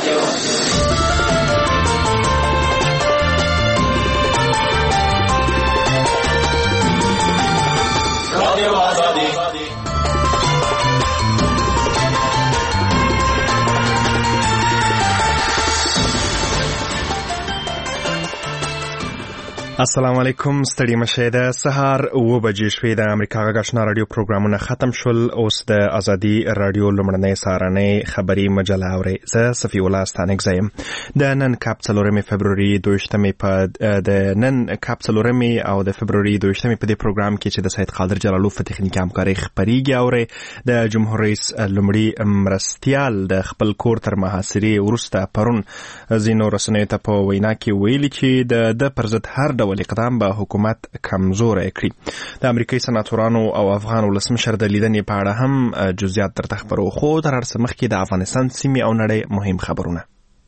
السلام علیکم. ستړي مشه د سهار 9 بجې شوې د امریکا غږ آشنا رادیو پروګرامونه ختم شول. اوس د ازادي رادیو لومړنۍ سهارنۍ خبري مجله اورئ. زه صفي الله ستانک زیم. د نن کاپ 4 فبروري 22 په د نن کاپ 4 او د فبروري 22 په دې پروګرام کې چې د سید قادر جلالو په تخنیکي همکاري خبريږي اورئ. د جمهور رئیس لومړي مرستيال د خپل کور تر محاصرې وروسته پرون زینو رسنیو ته په وینا کې ویلي چې د پرزت هر ډول اقدام به حکومت کمزوری کړي. د امریکایي سناتورانو او افغان ولسمشر د لیدنې په اړه هم جزئیات درته خبرو. خو تر هر څه مخکې د افغانستان سیمې او نړۍ مهم خبرونه.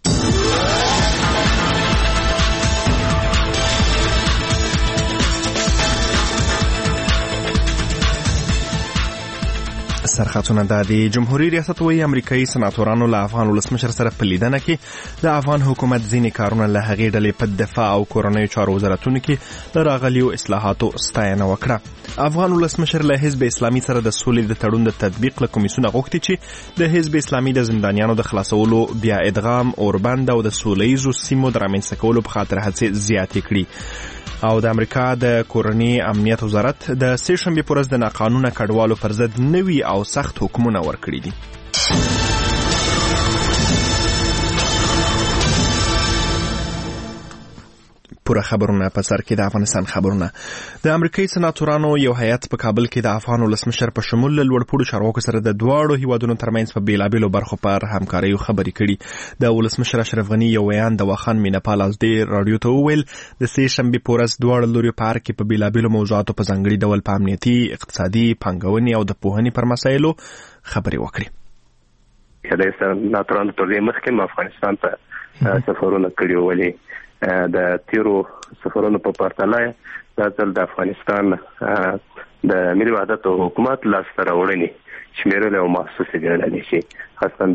سرخطونه د جمهوریت ریاست وی امریکایي سناتورانو له افغان ولسمشر سره په لیدنه کې د افغان حکومت ځینې کارونه له هغې ډلې په دفاع او کورنیو چارو وزارتونو کې د راغلیو اصلاحاتو ستاینه وکړه. افغان ولسمشر له حزب اسلامي سره د سولې د تړون د تطبیق له کمیسیونه غوښتي چې د حزب اسلامي د زندانیانو د خلاصولو بیا ادغام اوربند او د سولهییزو سیمو د رامنځته کولو په خاطر هڅې زیاتې کړي. او د امریکا د کورنی امنیت وزارت د سه شنبه پر ورځ د ناقانونه کډوالو پر ضد نوي او سخت حکمونه ورکړي دي. پوره خبرونه په سر کې د افغانستان خبرونه. د امریکایي سناتورانو یو هیئت په کابل کې د افغان ولسمشر په شمول له لوړپوړو چارواکو سره د دواړو هیوادونو ترمنځ په بیلابیلو برخو پر همکاریو خبرې کړي. د ولسمشر اشرف غني یو بیان د واخان مینپال از د رادیو ته وویل د سه شنبه په ورځ دواړو لوري په اړه کې په بیلابیلو موضوعاتو په ځانګړي ډول په امنیتي، اقتصادي، پانګونې او د پوهنې پر مسایلو خبرې وکړي. د سناتورانو تر دې مخکې افغانستان ته سفرونه کړي ولې د تیرو سفرونو په پرتله دا ځل د افغانستان د ملي وحدت او حکومت لاسته راوړنې شمیرل او محسوسې ګڼل شي، خاصه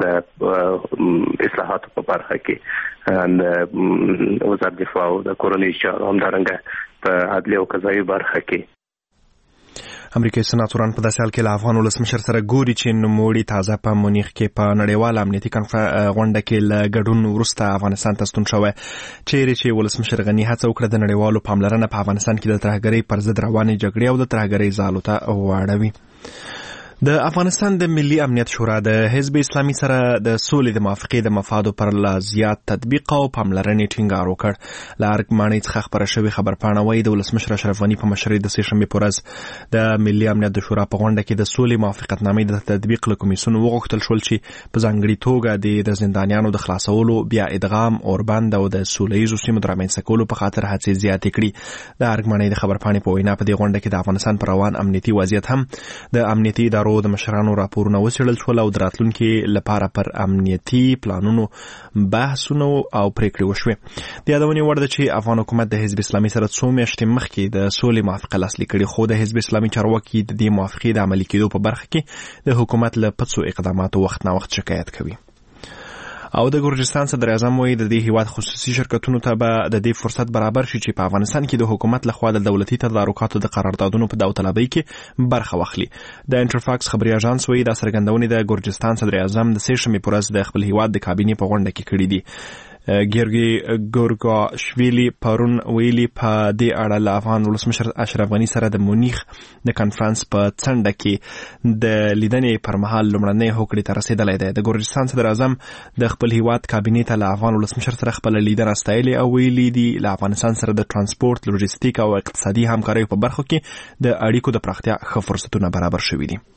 د اصلاحاتو په برخه کې د وزارت دفاع او د کورنیو چارو همدارنګه په عدلیه او قضایي برخه کې. امریکایي سناتوران په داسې حال کې له افغان ولسمشر سره ګوري چې نوموړي تازه په مونیخ کې په نړیواله امنیتي غونډه کې له ګډون وروسته افغانستان ته ستون شوی، چیرې چې ولسمشر غني هڅه وکړه د نړیوالو پاملرنه په افغانستان کې د ترهګرۍ پر ضد روانې جګړې او د ترهګرۍ ځالو ته واړوي. د افغانستان د ملي امنیت شورا د حزب اسلامي سره د سولې د موافقې د مفادو پر لا زیات تطبیق او پاملرنې ټینګار وکړ. له ارګمانۍ څخه خبره شوې خبرپاڼه وایي د ولسمشر اشرف غني په مشرۍ د سه شنبې په ورځ د ملي امنیت د شورا په غونډه کې د سولې موافقتنامې د تطبیق له کمیسیون وغوښتل شول چې په ځانګړي توګه د زندانیانو د خلاصولو، بیا ادغام، اوربند او د سولهییزو سیمو د رامنځته کولو په خاطر هڅې زیاتې کړي. د ارګمانۍ د خبرپاڼې په وینا په دې غونډه کې د افغانستان پر روان امنیتي وضعیت هم د امنیتي ادارو د مشرانو راپورونه وڅېړل شول او د راتلونکي لپاره پر امنیتي پلانونو بحثونه او پریکړې وشوې. د یادونې وړ ده چې افغان حکومت د حزب اسلامي سره څو میاشتې مخکې د سولې موافقه لاسلیک کړې، خو د حزب اسلامي چارواکي د دې موافقې د عملي کېدو په برخه کې د حکومت له پڅو اقداماتو وخت نه وخت شکایت کوي. او د ګورجستان صدر اعظم وایي د دې هیواد خصوصي شرکتونو ته به د دې فرصت برابر شي چې په افغانستان کې د حکومت لخوا د دولتي تدارکاتو د قراردادونو په داوطلبۍ کې برخه واخلي. د انټرفاکس خبري اژانس وایي دا څرګندونې د ګورجستان صدر اعظم د سه شنبې په ورځ د خپل هیواد د کابینې په غونډه کې کړې دي. ګیورګي ګورګاشویلی پرون ویلي په دې اړه له افغان ولسمشر اشرف غني سره د مونیخ د کانفرنس په څنډه کې د لیدنې پر مهال لومړنۍ هوکړې ته رسېدلی دی. د ګورجستان صدر اعظم د خپل هیواد کابینې ته له افغان ولسمشر سره خپله لیدنه ستایلې او ویلي دي له افغانستان سره د ترانسپورت، لوجستیک او اقتصادي همکاریو په برخو کې د اړیکو د پراختیا ښه فرصتونه برابر شوي دي.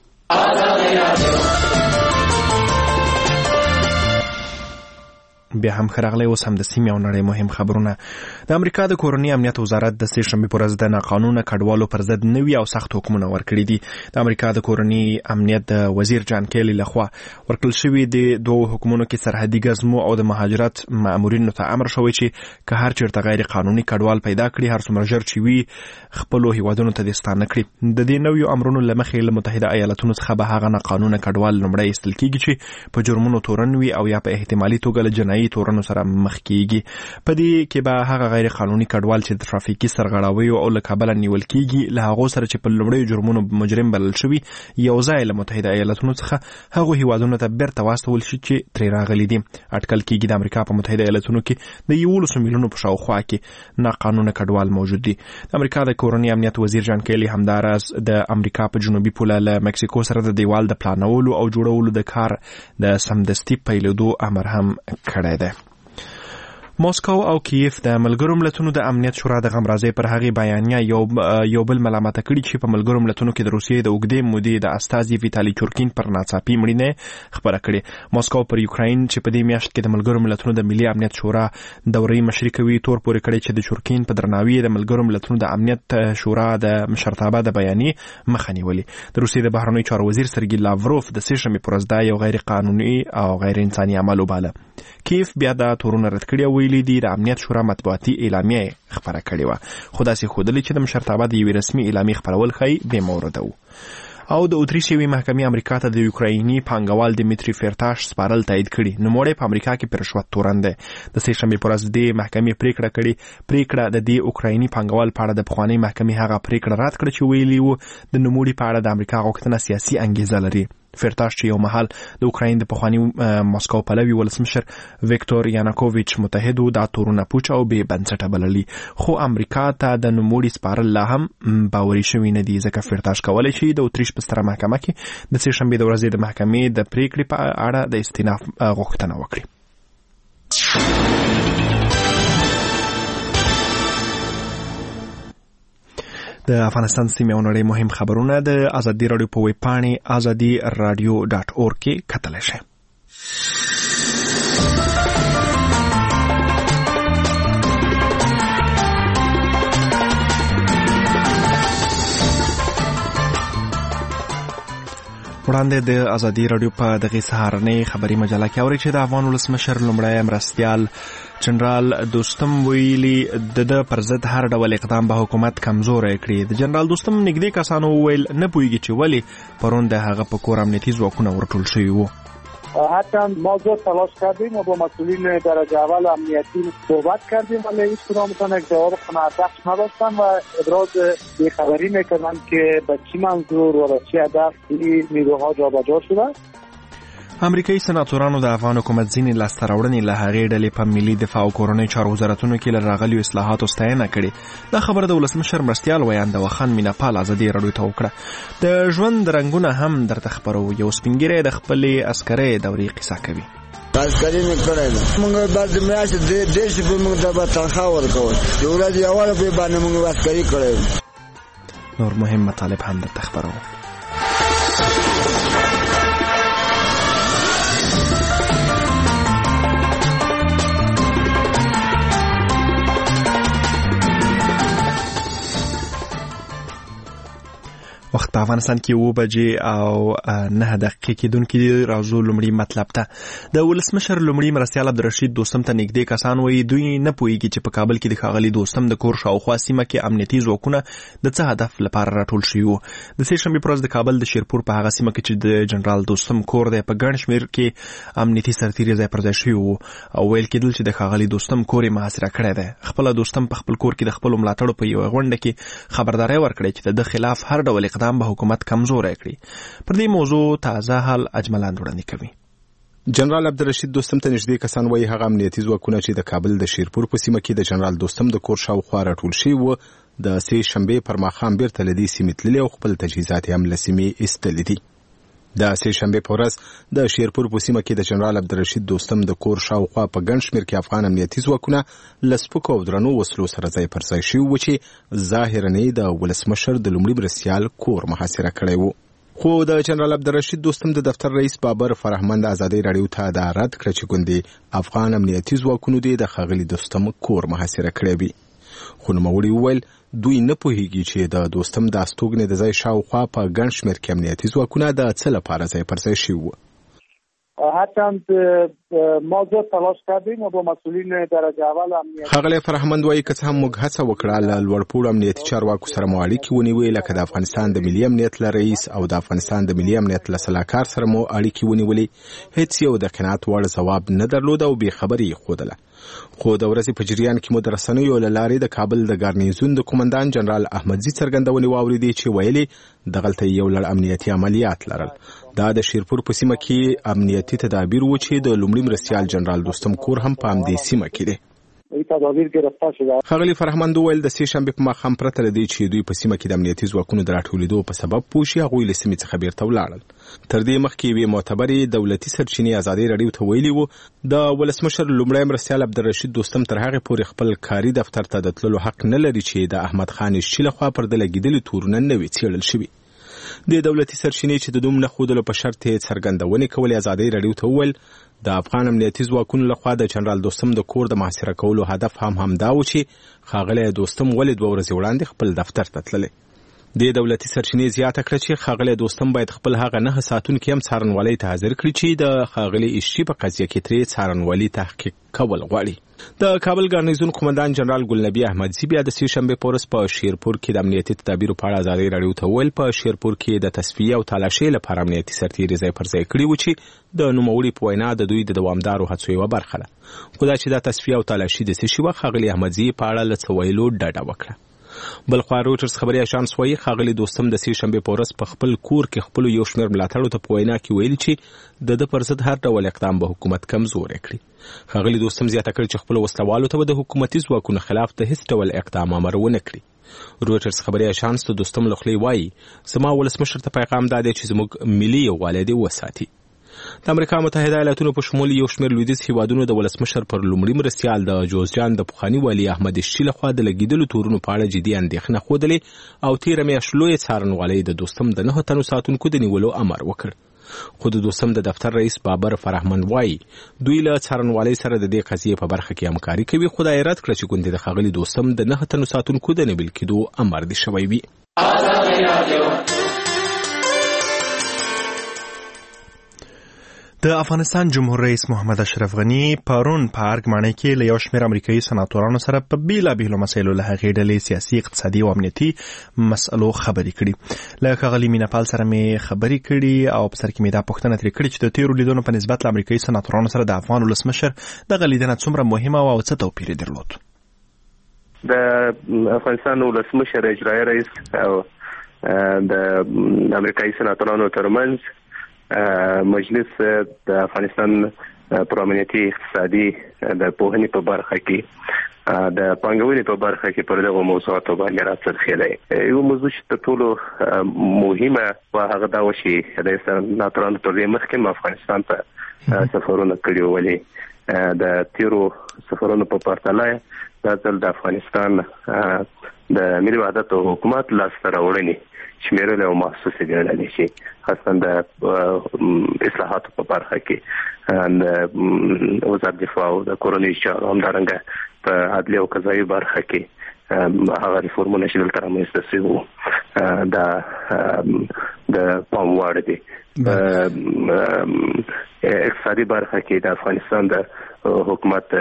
بیا هم خراغلی اوس هم د سیمې او نړۍ مهم خبرونه. د امریکا د کورنی امنیت وزارت د سې شنبې پر ورځ د ناقانونه کډوالو پر ضد نوي او سخت حکمونه ورکړي دي. د امریکا د کورنی امنیت د وزیر جان کیلی لخوا ورکړل شوی د دوه حکمونو کې سرحدي ګزمو او د مهاجرت مامورینو ته امر شوی چې که هر چیرته غیر قانوني کډوال پیدا کړي هر څومره ژر چې وي خپل هیوادونو ته دستانه کړي. د دې نویو امرونو لمخې له متحده ایالاتونو څخه به هغه ناقانونه کډوال لومړی ایستل کیږي چې په جرمونو تورن وي او یا په احتمالي توګه له جنایي تورنو سره مخ کیږي. په دې کې به هغه غیر قانوني کډوال چې د ترافیکي سرغړاویو او له کبله نیول کیږي له هغو سره چې په لومړیو جرمونو مجرم بلل شوي یو ځای له متحده ایالاتونو څخه هغو هیوادونو ته بیرته واستول شي چې ترې راغلي دي. اټکل کیږي د امریکا په متحده ایالاتونو کې د 11 میلیونو په شاوخوا کې ناقانونه کډوال موجود دي. د امریکا د کورنی امنیت وزیر جان کیلی همداراز د امریکا په جنوبي پوله له مکسیکو سره د دیوال د پلانولو او جوړولو د کار د سمدستي پیلېدو امر هم کړی دی. ماسکو او کیف د ملګرو ملتونو د امنیت شورا د غمرازۍ پر هغې بیانیه یو بل ملامته کړي چې په ملګرو ملتونو کې د روسیې د اوږدې مودې د استازي ویتالي چورکین پر ناڅاپي مړینه خبره کړې. ماسکو پر یوکراین چې په دې میاشت کې د ملګرو ملتونو د ملي امنیت شورا دورې مشري کوي تور پورې کړی چې د چورکین په درناوي د ملګرو ملتونو د امنیت شورا د مشرتابه د بیانیې مخه نیولې. د روسیې د بهرنیو چارو وزیر سرګي لاوروف د سې شنبې پر ورځ دا یو غیر قانوني او غیر انساني عمل وباله. کیف بیا دا تورونه رد کړي او ویلي دي د امنیت شورا مطبوعاتي اعلامیه خبره کړې وه خو داسې ښودلې چې د مشرتابه د یوې رسمي اعلامیې خپرول ښایي بې مورده وو. او د اتریش یوې محکمې امریکا ته د یوکرایني پانګوال دیمیتری فرتاش سپارل تایید کړي. نوموړی په امریکا کې په رشوت تورن دی. د سې شنبې پر ورځ د محکمې پریکړه د دې اوکرایني پانګوال په اړه د پخوانۍ محکمې هغه پریکړه رد کړه چې ویلي وو د نوموړي په اړه د امریکا غوښتنه سیاسي انګیزه لري. فرتاش چې یو مهال د اوکراین د پخواني ماسکو پلوي ولسمشر ویکتور یانکوویچ متحدو دا تورونه پوچ او بې بنسټه بللي خو امریکا ته د نوموړي سپارل لا هم باوري شوي نه دي ځکه فرتاش کولی شي د اتریش په ستره محکمه کې د سې شنبې د ورځې د محکمې د پریکړې په اړه د استیناف غوښتنه وکړي. د افغانستان سیمې او نړۍ مهم خبرونه د ازادي راډیو په ویب پاڼې azadi.radio.org کې کتلی شئ. وړاندې د ازادي راډیو په دغې سهارنۍ خبري مجله کې اورئ چې د افغان ولسمشر لومړی مرستیال جنرال دوستم ویلي د پر ضد هر ډول اقدام به حکومت کمزوری کړي. د جنرال دوستم نږدې کسانو وویل نه پوهیږي چې ولې پرون د هغه په کور امنیتي ځواکونه ورټول شوي وو. حتی ما زود تلاش کردیم و با مسئولین درجه اول امنیتی صحبت کردیم ولی هیچ کدامشان یک جواب قناعت بخش نداشتن و ابراز بیخبری میکنن که به چی منظور و به چی هدف این نیروها جابجا شده. امریکایي سناتورانو د افغان حکومت ځینې لاسته راوړنې له هغې ډلې په ملي دفاع او کورنۍ چارو وزارتونو کې له راغلیو اصلاحاتو ستاینه کړې. دا خبره د ولسمشر مرستیال ویاند وخان میناپال ازادي راډیو ته وکړه. د ژوند رنګونه هم درته خپرو. یو سپینګیری د خپلې عسکرۍ دورې قصه کوي. عسکري مې کړی ده. موږ بعد میاشتې دېرش روپۍ موږ ته به تنخواه ورکول. د ورځې یوه روپۍ باندې موږ عسکري کړی. نور مهم مطالب هم درته خپرو. وخت په افغانستان کې 7 بجې او 9 دقیقې کېدونکې دي. راځو لومړي مطلب ته. د ولسمشر لومړي مرستیال عبدالرشید دوستم ته نږدې کسان وایي دوی نه پوهیږي چې په کابل کې د ښاغلي دوستم د کور شاوخوا سیمه کې امنیتي ځواکونه د څه هدف لپاره راټول شوي وو. د سې شنبې پر ورځ د کابل د شیرپور په هغه سیمه کې چې د جنرال دوستم کور دی په ګڼ شمېر کې امنیتي سرتیري ځای پر ځای شوي وو او ویل کېدل چې د ښاغلي دوستم کور یې محاصره کړی دی. خپله دوستم په خپل کور کې د خپلو ملاتړو په یوه غونډه کې خبرداری ورکړی چې د خلاف هر ډول اقدام به حکومت کمزوری کړي. پر دې موضوع تازه حال اجملان وړاندې کوي. جنرال عبدالرشید دوستم ته نږدې کسان وایي هغه امنیتي ځواکونه چې د کابل د شیرپور په سیمه کې د جنرال دوستم د کور شاوخوا راټول شوي وو د سې شنبې پر ماښام بیرته له دې سیمې تللي او خپل تجهیزات یې هم له سیمې ایستلي دي. د سې شنبې په ورځ د شیرپور په سیمه کې د جنرال عبدالرشید دوستم د کور شاوخوا په ګڼ شمېر کې افغان امنیتي ځواکونه له سپکو او درنو وسلو سره ځای پر ځای شوي وو چې ظاهراً د ولسمشر د لومړي مرستیال کور محاصره کړی وو. خو د جنرال عبدالرشید دوستم د دفتر رئیس بابر فرهمند ازادي رادیو ته دا رد کړ چې ګوندې افغان امنیتي ځواکونو د ښاغلي دوستم کور محاصره کړی وي. خو نوموړي وویل دوی نه پوهیږي چې د دوستم د استوګنې د ځای شاوخوا په ګڼ شمېر کې امنیتي ځواکونه د څه لپاره ځای پر ځای شوي وو. هرچند ما زیاد تلاش کردیم و با مسئولین درجه اول امنیت ښاغلی فرهمند وایي که څه هم موږ هڅه وکړه له لوړپوړو امنیتي چارواکو سره مو اړیکې ونیوې، لکه د افغانستان د ملي امنیت له رئیس او د افغانستان د ملي امنیت له سلاکار سره مو اړیکې ونیولې، هیڅ یو د قناعت وړ ځواب نه درلود او بې خبري یې ښودله. خو د ورځې په جریان کې مو د رسنیو له لارې د کابل د ګارنیزون د قومندان جنرال احمدزي څرګندونې واورېدې چې ویلې دغلته یو لړ امنیتي عملیات لرل. دا د شیرپور په سیمه کې امنیتي تدابیر و چې د لومړي مرستیال جنرال دوستم کور هم په همدې سیمه کې دی. ښاغلي فرهمند وویل د سې شنبې په ماښام پرته له دې چې دوی په سیمه کې د امنیتي ځواکونو د راټولېدو په سبب پوه شي، هغوی له سیمې څخه بیرته ولاړل. تر دې مخکې یوې معتبرې دولتي سرچینې ازادي راډیو ته ویلي وو د ولسمشر لومړی مرستیال عبدالرشید دوستم تر هغې پورې خپل کاري دفتر ته د تللو حق نه لري چې د احمد خان اشچي لخوا پر ده لګېدلي تورونه نه وي څېړل شوي. د دولتي سرچینې چې د دوم نه ښودلو په شرط یې څرګندونې کولې ازادي راډیو ته وویل د افغان امنیتي ځواکونو لخوا د جنرال دوستم د کور د محاصره کولو هدف هم همدا و چې ښاغلی دوستم ولې 2 ورځې وړاندې خپل دفتر ته تللی. د دولتي سرچینې زیاته کړه چې ښاغلی دوستم باید خپل هغه 9 ساتونکي هم څارنوالۍ ته حاضر کړي چې د ښاغلي اشچي په قضیه کې ترې څارنوالي تحقیق کول غواړي. د کابل ګارنیزون قومندان جنرال ګلنبي احمدزي بیا د سې شنبې په ورځ په شیرپور کې د امنیتي تدابیرو په اړه ازادي راډیو ته وویل په شیرپور کې د تصفیې او تالاشۍ لپاره امنیتي سرتېري ځای پر ځای کړي وو چې د نوموړي په وینا د دوی د دوامدارو هڅو یوه برخه ده. خو دا چې دا تصفیه او تالاشي د څه شي وه، ښاغلي احمدزي په اړه له څه ویلو ډډه وکړه. بلخوا روټرز خبري اژانس وايي ښاغلي دوستم د سې شنبې په ورځ په خپل کور کې خپل یو شمېر ملاتړو ته په وینا کې ویلي چې د ده پر ضد هر ډول اقدام به حکومت کمزوری کړي. ښاغلي دوستم زیاته کړې چې خپلو وسلوالو ته به د حکومتي ځواکونو خلاف د هیڅ ډول اقدام امر ونه کړي. روټرز خبري اژانس د دوستم له خولې وایي زما ولسمشر ته پیغام دا دی چې زموږ ملي یووالی دې وساتي. د امریکا متحده ایالاتونو په شمول یو شمېر لویدیځ هیوادونو د ولسمشر پر لومړي مرستیال د جوزجان د پخواني والي احمد اشچي لخوا د لګېدلو تورونو په اړه جدي اندېښنه ښودلې او تېره میاشت لویې څارنوالۍ د دوستم د 9 تنو ساتونکو د نیولو امر وکړ. خو د دوستم د دفتر رئیس بابر فرهمند وایي دوی له څارنوالۍ سره د دې قضیې په برخه کې همکاري کوي، خو دا یې رد کړه چې ګوندې د ښاغلي دوستم د 9 تنو ساتونکو د نیول کېدو امر دې شوی وي. د افغانستان جمهور رئیس محمد اشرف غني پرون په ارګمانۍ کې له یو شمېر امریکایي سناتورانو سره په بیلابیلو مسایلو له هغې ډلې سیاسي، اقتصادي او امنیتي مسئلو خبرې کړي. له ښاغلي میناپال سره مې خبرې کړي او په سر کې مې دا پوښتنه ترې کړې چې د تېرو لیدنو په نسبت له امریکایي سناتورانو سره د افغان ولسمشر دغه لیدنه څومره مهمه او څه توپیر یې درلود. د افغانستان ولسمشر اجرایي رئیس او د امریکایي سناتورانو ترمنځ مجلس د افغانستان پر امنیتي، اقتصادي، د پوهنې په برخه کې د پانګونې په برخه کې پر دغه موضوعاتو باندې راڅرخېدی. یو موضوع چې تر ټولو مهمه وه هغه دا و چې د سناتورانو تر دې مخکې افغانستان ته سفرونه کړي ولې د تیرو سفرونو په پرتله دا ځل د افغانستان د ملي وحدت او حکومت لاسته راوړنې شمیرل او محسوسې ګڼلې شي، خاصه د اصلاحاتو په برخه کې د وزارت دفاع او د کورنۍ چارو همدارنګه په عدلي او قضایي برخه کې هغه ریفورمونه چې دلته رامنځته شوي وو دا د پام وړ دي. اقتصادي برخه کې د افغانستان د حکومت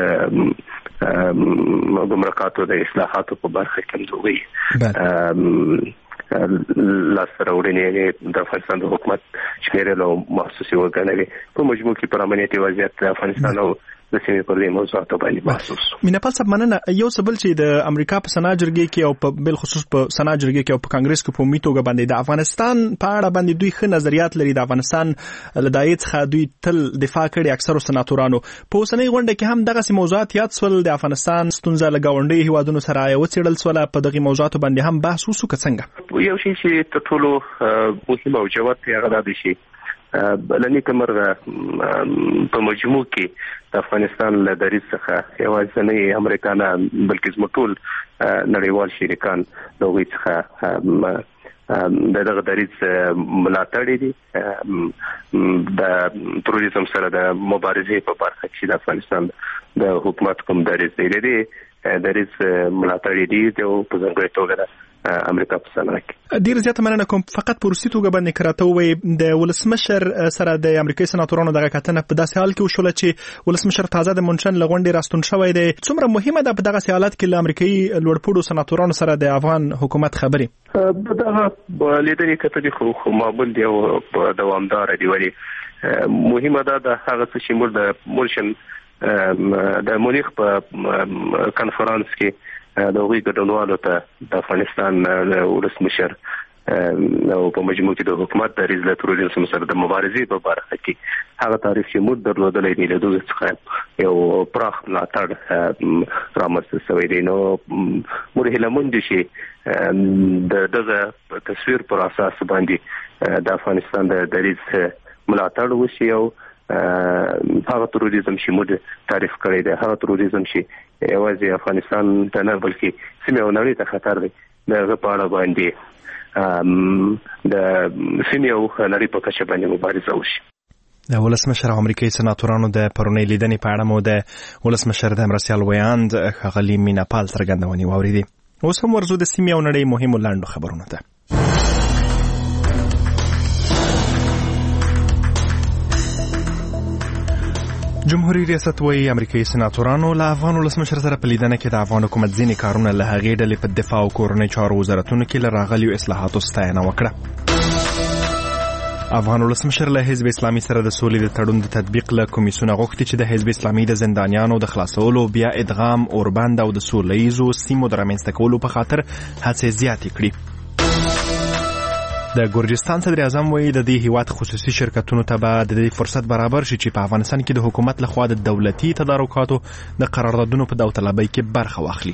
ګمرکاتو د اصلاحاتو په برخه کې دوی لاسته راوړنې د افغانستان د حکومت شمیرل او محسوسې وګڼلې. په مجموع کې پر امنیتي وضعیت د افغانستان او د سیمې پر دې موضوعاتو باندې محسوس. میناپال صاحب مننه. یو څه بل چې د امریکا په سنا جرګې کې او په بل خصوص په سنا جرګې کې او په کانګرس کې په عمومي توګه باندې د افغانستان په اړه باندې دوی ښه نظریات لري. د افغانستان له دایې څخه دوی تل دفاع کړي اکثرو سناتورانو. په اوسنۍ غونډه کې هم دغسې موضوعات یاد سول. د افغانستان ستونزه له ګاونډیو هیوادونو سره وڅېړل سوله. په دغې موضوعاتو باندې هم بحث وشو که څنګه؟ یو شی چې تر ټولو مهم او جوت دی هغه دا دی چې بلنی کمرغه په مجموع کې د افغانستان له دریځ څخه یوازې نه امریکا نه بلکې زموږ ټول نړیوال شریکان د هغوی څخه دغه دریځ ملاتړ دي د تروریزم سره د مبارزې په برخه کې د افغانستان د حکومت کوم دریځ دی دریځ ملاتړ دي او په ځانګړي توګه امریکا په سره کې ډیر زیات مننه کوم. فقط په روسي توګه باندې کراته وي د ولسمشر سره د امریکایي سناتورانو دغه کتنه په داسې حال کې وشول چې ولسمشر تازه د مونشن لغونډې راستون شوی دی. څومره مهمه ده په دغه حالت کې د امریکایي لوړپوړو سناتورانو سره د افغان حکومت خبرې؟ دغه لیدنې کتنې خو معمول دی او دوامدار دی. ولی مهمه ده د هغه څه چې موږ د مونشن د مونیخ په کانفرنس کې د هغوی ګډونوالو ته د افغانستان ولسمشر او په مجموع کې د حکومت دریځ له تروریزم سره د مبارزې په برخه کې هغه تعریف چې موږ درلودلی دی له دوی څخه یو پراخ ملاتړ رامنځته شوی دی. نو موږ هیله مند چې د دغه تصویر پر اساس باندې د افغانستان د دریځ ملاتړ وشي او هغه تروریزم چې موږ تعریف کړی دی هغه تروریزم چې یوازې افغانستان ته نه بلکې سیمه او نړۍ ته خطر دی دغه په اړه باندې د سیمه او نړۍ په کچه باندې مبارزه وشي. د ولسمشر امریکایي سناتورانو د پرونی لیدنې په اړه مو د ولسمشر د مرسیال ویاند ښاغلي مینا پال څرګندونې واوریدې. اوس هم ورځو د سیمه او نړۍ مهمو لاندو خبرونو ته. جمهوریت ریاست وایي امریکایي سناتورانو له افغان ولسمشر سره په لیدنه کې د افغان حکومت ځینې کارونه له هغې ډلې په دفاع او کورنۍ چارو وزارتونو کې له راغلیو اصلاحاتو ستاینه وکړه. افغان ولسمشر له حزب اسلامي سره د سولې د تړون د تطبیق له کمیسیونه غوښتي چې د حزب اسلامي د زندانیانو د خلاصولو بیا ادغام اوربند او د سولهییزو سیمو د رامنځته کولو په خاطر هڅې زیاتې کړي. د ګورجستان صدر اعظم وایي د دې هیواد خصوصي شرکتونو ته به د دې فرصت برابر شي چې په افغانستان کې د حکومت لخوا د دولتي تدارکاتو د قراردادونو په داوطلبۍ کې برخه واخلي.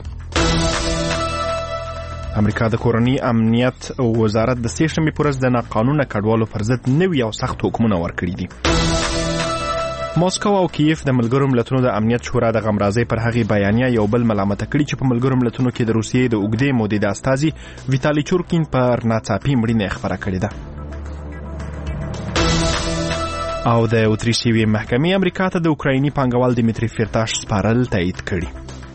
امریکا د کورنۍ امنیت وزارت د سې شنبې په ورځ د ناقانونه کډوالو پر ضد نوي او سخت حکمونه ورکړي دي. ماسکو او کیف د ملګرو ملتونو د امنیت شورا د غمرازۍ پر هغې بیانیه یو بل ملامته کړي چې په ملګرو ملتونو کې د روسیې د اوږدې مودې د استازي ویتالي چورکین پر ناڅاپي مړینه خبره کړې ده. او د اتریشي محکمې امریکا ته د اوکرایني پانګوال دیمیتری فیرتاش سپارل تایید کړي.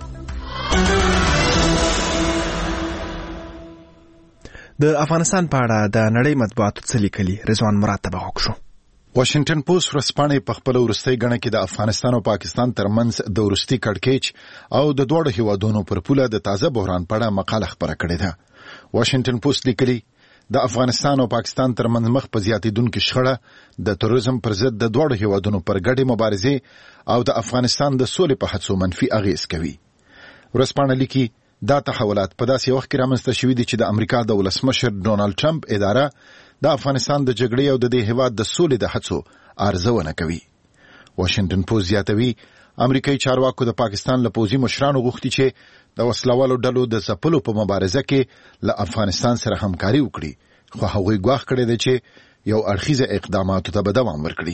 د افغانستان په اړه د نړۍ مطبوعاتو څه لیکلي؟ رضوان مراد ته به وکړو. واشنگټن پوسټ ورځپاڼې په خپل وروستۍ غڼه کې د افغانستان او پاکستان ترمنځ د وروستي کړکېچ او د دوړو هیوادونو پر پوله د تازه بحران په اړه مقاله خبره کړې ده. واشنگټن پوسټ لیکلي د افغانستان او پاکستان ترمنځ مخ په زیاتېدونکو شخړه د تروریزم پر ضد د دوړو هیوادونو پر ګډې مبارزې او د افغانستان د سولې په هڅو منفي اغیز کوي. ورځپاڼه لیکي دا تحولات په داسې وخت کې رامنځته شوي دي چې د امریکا د ولسمشر ډونالد ټرمپ اداره د افغانستان د جګړې او د دې هیواد د سولې د هڅو ارزونه کوي. واشنگټن پوسټ زیاتوي امریکایي چارواکو د پاکستان له پوځي مشرانو غوښتي چې د وسلوالو ډلو د ځپلو په مبارزه کې له افغانستان سره همکاري وکړي، خو هغوی ګواښ کړی دی چې یو اړخیزه اقداماتو ته به دوام ورکړي.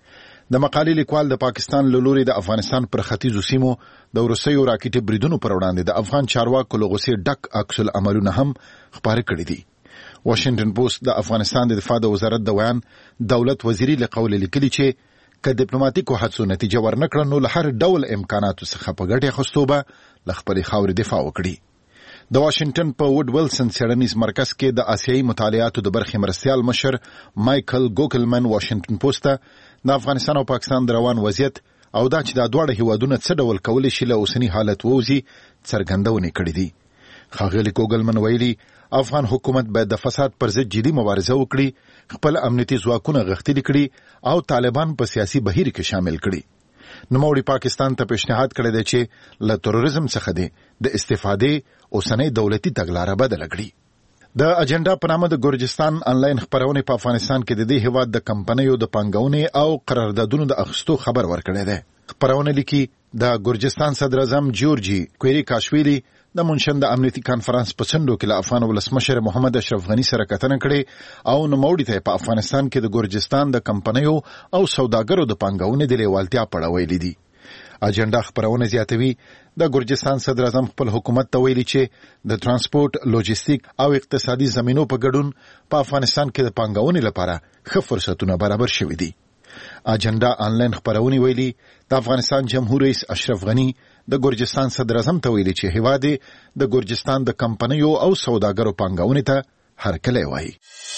د مقالې لیکوال د پاکستان له لوري د افغانستان پر ختیځو سیمو د روسیو راکټي بریدونو پر وړاندې د افغان چارواکو له غوسې ډک عکس العملونه هم خپاره کړي دي. واشنگټن پوسټ د افغانستان د دفاع د وزارت د ویان دولت وزیري له قوله لیکلي چې که ډیپلوماټیکو هڅو نتیجه ورنکړه نو له هر ډول امکاناتو څخه په ګټه اخیستو به له خپلې خاورې دفاع وکړي. د واشنگټن په وډ ویلسن څېړنیز مرکز کې د آسیایي مطالعاتو د برخې مرستیال مشر مایکل ګوګلمن واشنگټن پوسټ ته د افغانستان او پاکستان د روان وضعیت او دا چې د دواړو هیوادونو څه ډول کولی شي له اوسني حالت ووځي څرګندونې کړې دي. ښاغلي ګوګلمن ویلي افغان حکومت باید د فساد پر ضد جدي مبارزه وکړي، خپل امنیتي ځواکونه غښتلي کړي او طالبان په سیاسي بهیر کې شامل کړي. نوموړي پاکستان ته پیشنهاد کړی دی چې له تروریزم څخه د استفادې اوسنۍ دولتي تګلاره بدله کړي. د اجنډا په نامه د ګورجستان انلاین خبرونه په افغانستان کې د دې هیواد د کمپنیو د پانګونې او قراردادونو د اخیستو خبر ورکړی دی. خبرونه لیکي د ګورجستان صدر اعظم جورجي کویریکاشویلی د مونشن د امنیتي کانفرنس په څنډو کې له افغان ولسمشر محمد اشرف غني سره کتنه کړې او نوموړي ته په افغانستان کې د ګورجستان د کمپنیو او سوداګرو د پانګونې د لیوالتیا په اړه ویلي دي. اجنډا خبرونه زیاتوي د ګرجستان صدر اعظم خپل حکومت ته ویلي چې د ترانسپورت، لوجستیک او اقتصادي زمینو په ګډون په افغانستان کې د پانګونې لپاره ښه فرصتونه برابر شوي دي. اجنډا آنلاین خبرونه ویلي د افغانستان جمهور رئیس اشرف غنی د ګرجستان صدر اعظم ته ویلي چې هیواد د ګرجستان د کمپنیو او سوداګرو پانګونې ته هرکلی وایي.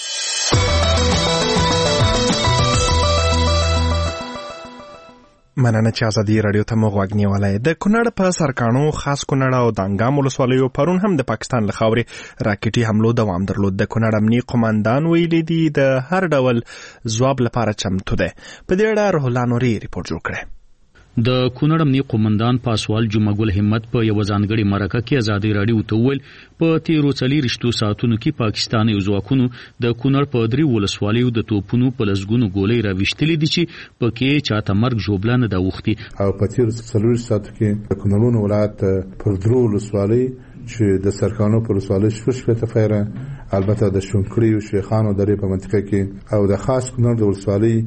مننه چې ازادي رادیو ته مو غوږ نیولی. د کونړ په سرکاڼو، خاص کونړ او دانګام ولسوالیو پرون هم د پاکستان له خاورې راکټي حملو دوام درلود. د کونړ امني قومندان ویلي دي د هر ډول ځواب لپاره چمتو دی. په دې اړه روح الله نوري ریپورټ جوړ کړی. د کونړ امني قومندان پاسوال جمعه ګل همت په یو ځانګړي مرکه کې ازادي رادیو ته وویل په تیرو 40 ساعتونو کې پاکستاني ځواکونو د کونړ په 3 ولسوالیو د توپونو په لسګونو ګولۍ راویشتلې دي چې پکې چاته مرګ ژوبله نه ده اوښتې. او په تیرو 40 ساعتو کې د کونړ ولایت پر 3 ولسوالۍ چې د سرکانو پر ولسوالۍ شپږ تفیره، البته د شونکړي او شیخانو درې په منطقه کې او د خاص کونړ د ولسوالۍ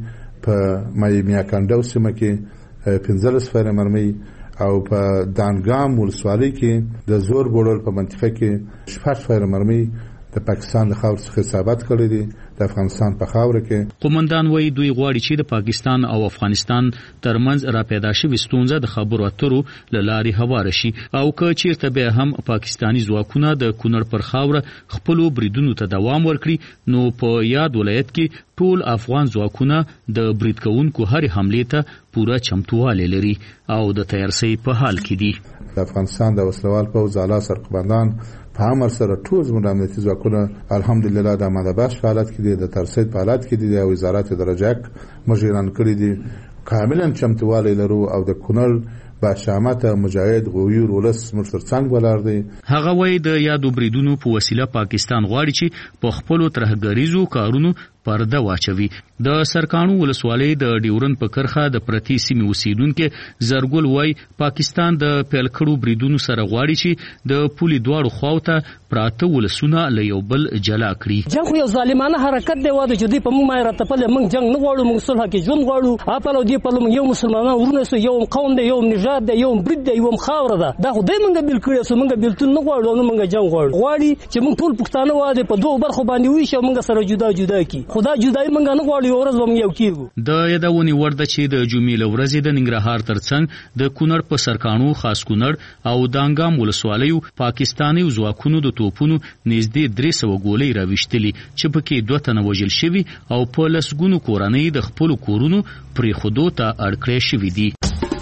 په میاکانډو سیمه کې 15 فیره مرمۍ او په دانګام ولسوالۍ کې د زور بوړل په منطقه کې 6 فیره مرمۍ د پاکستان د خاور څخه ثابت کړي دي د افغانستان په خاور کې. قومندان وایي دوی غواړي چې د پاکستان او افغانستان ترمنځ را پیدا شوې ستونزه د خبرو اترو له لارې هواره شي او که چیرته به هم پاکستاني ځواکونه د کونړ پر خاور خپلو بریدونو ته دوام ورکړي نو په یاد ولایت کې ټول افغان ځواکونه د برید کوونکو هرې حملې ته پوره چمتووالی لري او د تیارسۍ په حال کې دي. د افغانستان د وسلوال پوځ اعلی سرقمندان په امر سره ټول زموږ امنیتي ځواکونه الحمدلله د اماده باش په حالت کې دي، د ترسید په حالت کې دي او وزارت درجه مشیران کړی دي. کاملا چمتووالی لرو او د کونړ با شامته مجاهد غویور ولس مرتر څنګه ولر دي. هغه وایي د یادو بریدونو په وسیله پاکستان غواړي چې په خپلو ترهګریزو کارونو پرده واچوي. د سرکاڼو ولسوالۍ د ډیورن په کرخه د پرتی سیمې اوسیدونکو زرګل وای پاکستان د پیل کړو بریدونو سره غواړي چې د پولي دواړو خواوته پراته ولسونه له یو بل جلا کړي. جنگ یو ظالمانه حرکت دی واده چې دوی په موږ راته په موږ جنگ نه غواړو، موږ صلح کې ژوند غواړو. اپلو دی په موږ یو مسلمانان ورونه سو یو قوم دی، یو نژاد دی، یو برید دی، یو خاور ده. دا خو دای موږ بل کړی سو، موږ بلتون نه غواړو، نو موږ جنگ غواړي چې موږ ټول پښتانه واده په دوه برخو باندې وي چې موږ سره جدا جدا کی. خدا جدای موږ نه غواړو، ورځ موږ یو کیږو. د یادونې ورده چې د جمعې لورځې د ننګرهار ترڅنګ د کونړ په سرکاڼو، خاص کونړ او دانګام ولسوالیو پاکستاني ځواکونو د توپونو نږدې 300 ګولۍ راویشتلې چې پکې 2 تنه وژل شوي او په لسګونو کورنۍ د خپلو کورونو پرېښودو ته اړ کړی شوي دي.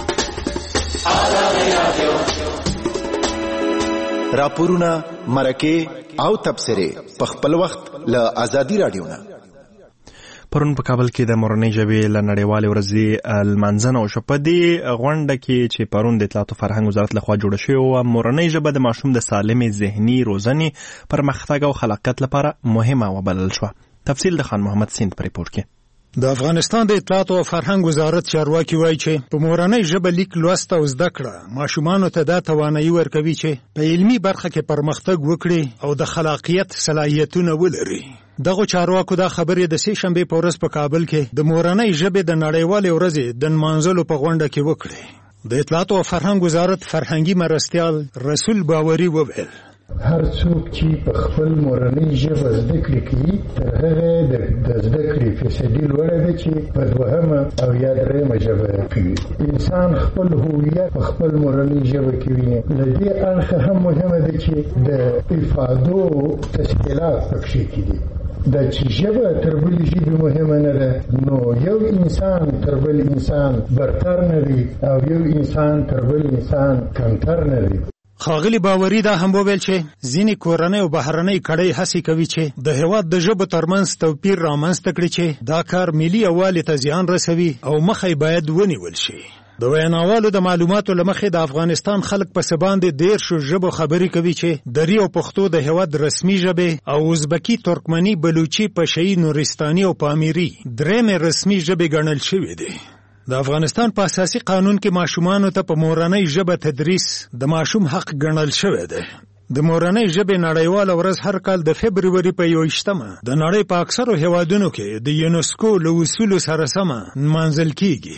راپورونه، مرکې او تبصرې په خپل وخت له ازادي رادیو نه. پرون په کابل کې د مورنۍ ژبې له نړیوالې ورځې لمانځنه وشوه. په دې غونډه کې چې پرون د اطلاعات او فرهنګ وزارت لخوا جوړه شوې وه، مورنۍ ژبه د ماشوم د سالمې ذهني روزنې، پرمختګ او خلاقیت لپاره مهمه وبلل شوه. تفصیل د خان محمد سیند په ریپورټ کې. د افغانستان د اطلاعات او فرهنګ وزارت چارواکي وایي چې په مورنۍ ژبه لیک، لوست او زده کړه ماشومانو ته دا توانایي ورکوي چې په علمي برخه کې پرمختګ وکړي او د خلاقیت صلاحیتونه ولري. دغه چارواکو دا خبرې د سې شنبې په ورځ په کابل کې د مورنۍ ژبې د نړیوالې ورځې د نمانځلو په غونډه کې وکړې. د اطلاعات او فرهنګ وزارت فرهنګي مرستیال رسول باوري وویل هر څوک چې په خپل مورنۍ ژبه زده کړې کوي تر هغه د زده کړې فیصدي لوړه ده چې په دوهمه او یا درېیمه ژبه کوي. انسان خپل هویت په خپل مورنۍ ژبه کې ویني. له دې اړخه هم مهمه ده چې د افادو تسهیلات پکې کېږي. دا چې ژبه تر بلې ژبې مهمه نه ده، نو یو انسان تر بل انسان برتر نه دی او یو انسان تر بل انسان کمتر نه دی. ښاغلي باوري دا هم وویل چې ځینې کورنۍ او بهرنۍ کړۍ هڅې کوي چې د هېواد د ژبو ترمنځ توپیر رامنځته کړي چې دا کار ملي یووالي ته زیان رسوي او مخه باید ونیول شي. د ویناوالو د معلوماتو له مخې د افغانستان خلک په څه باندې 13 ژبو خبرې کوي چې دری او پښتو د هېواد رسمي ژبې او ازبکي، ترکمني، بلوچي، پشهي، نورستاني او پامیري درېیمې رسمي ژبې ګڼل شوې دي. د افغانستان په اساسي قانون کې ماشومانو ته په مورنۍ ژبه تدریس د ماشوم حق ګڼل شوی دی. د مورنۍ ژبې نړیواله ورځ هر کال د فبروري په 21مه د نړۍ په اکثرو هېوادونو کې د یونسکو له اصولو سره سمه نمانځل کیږي.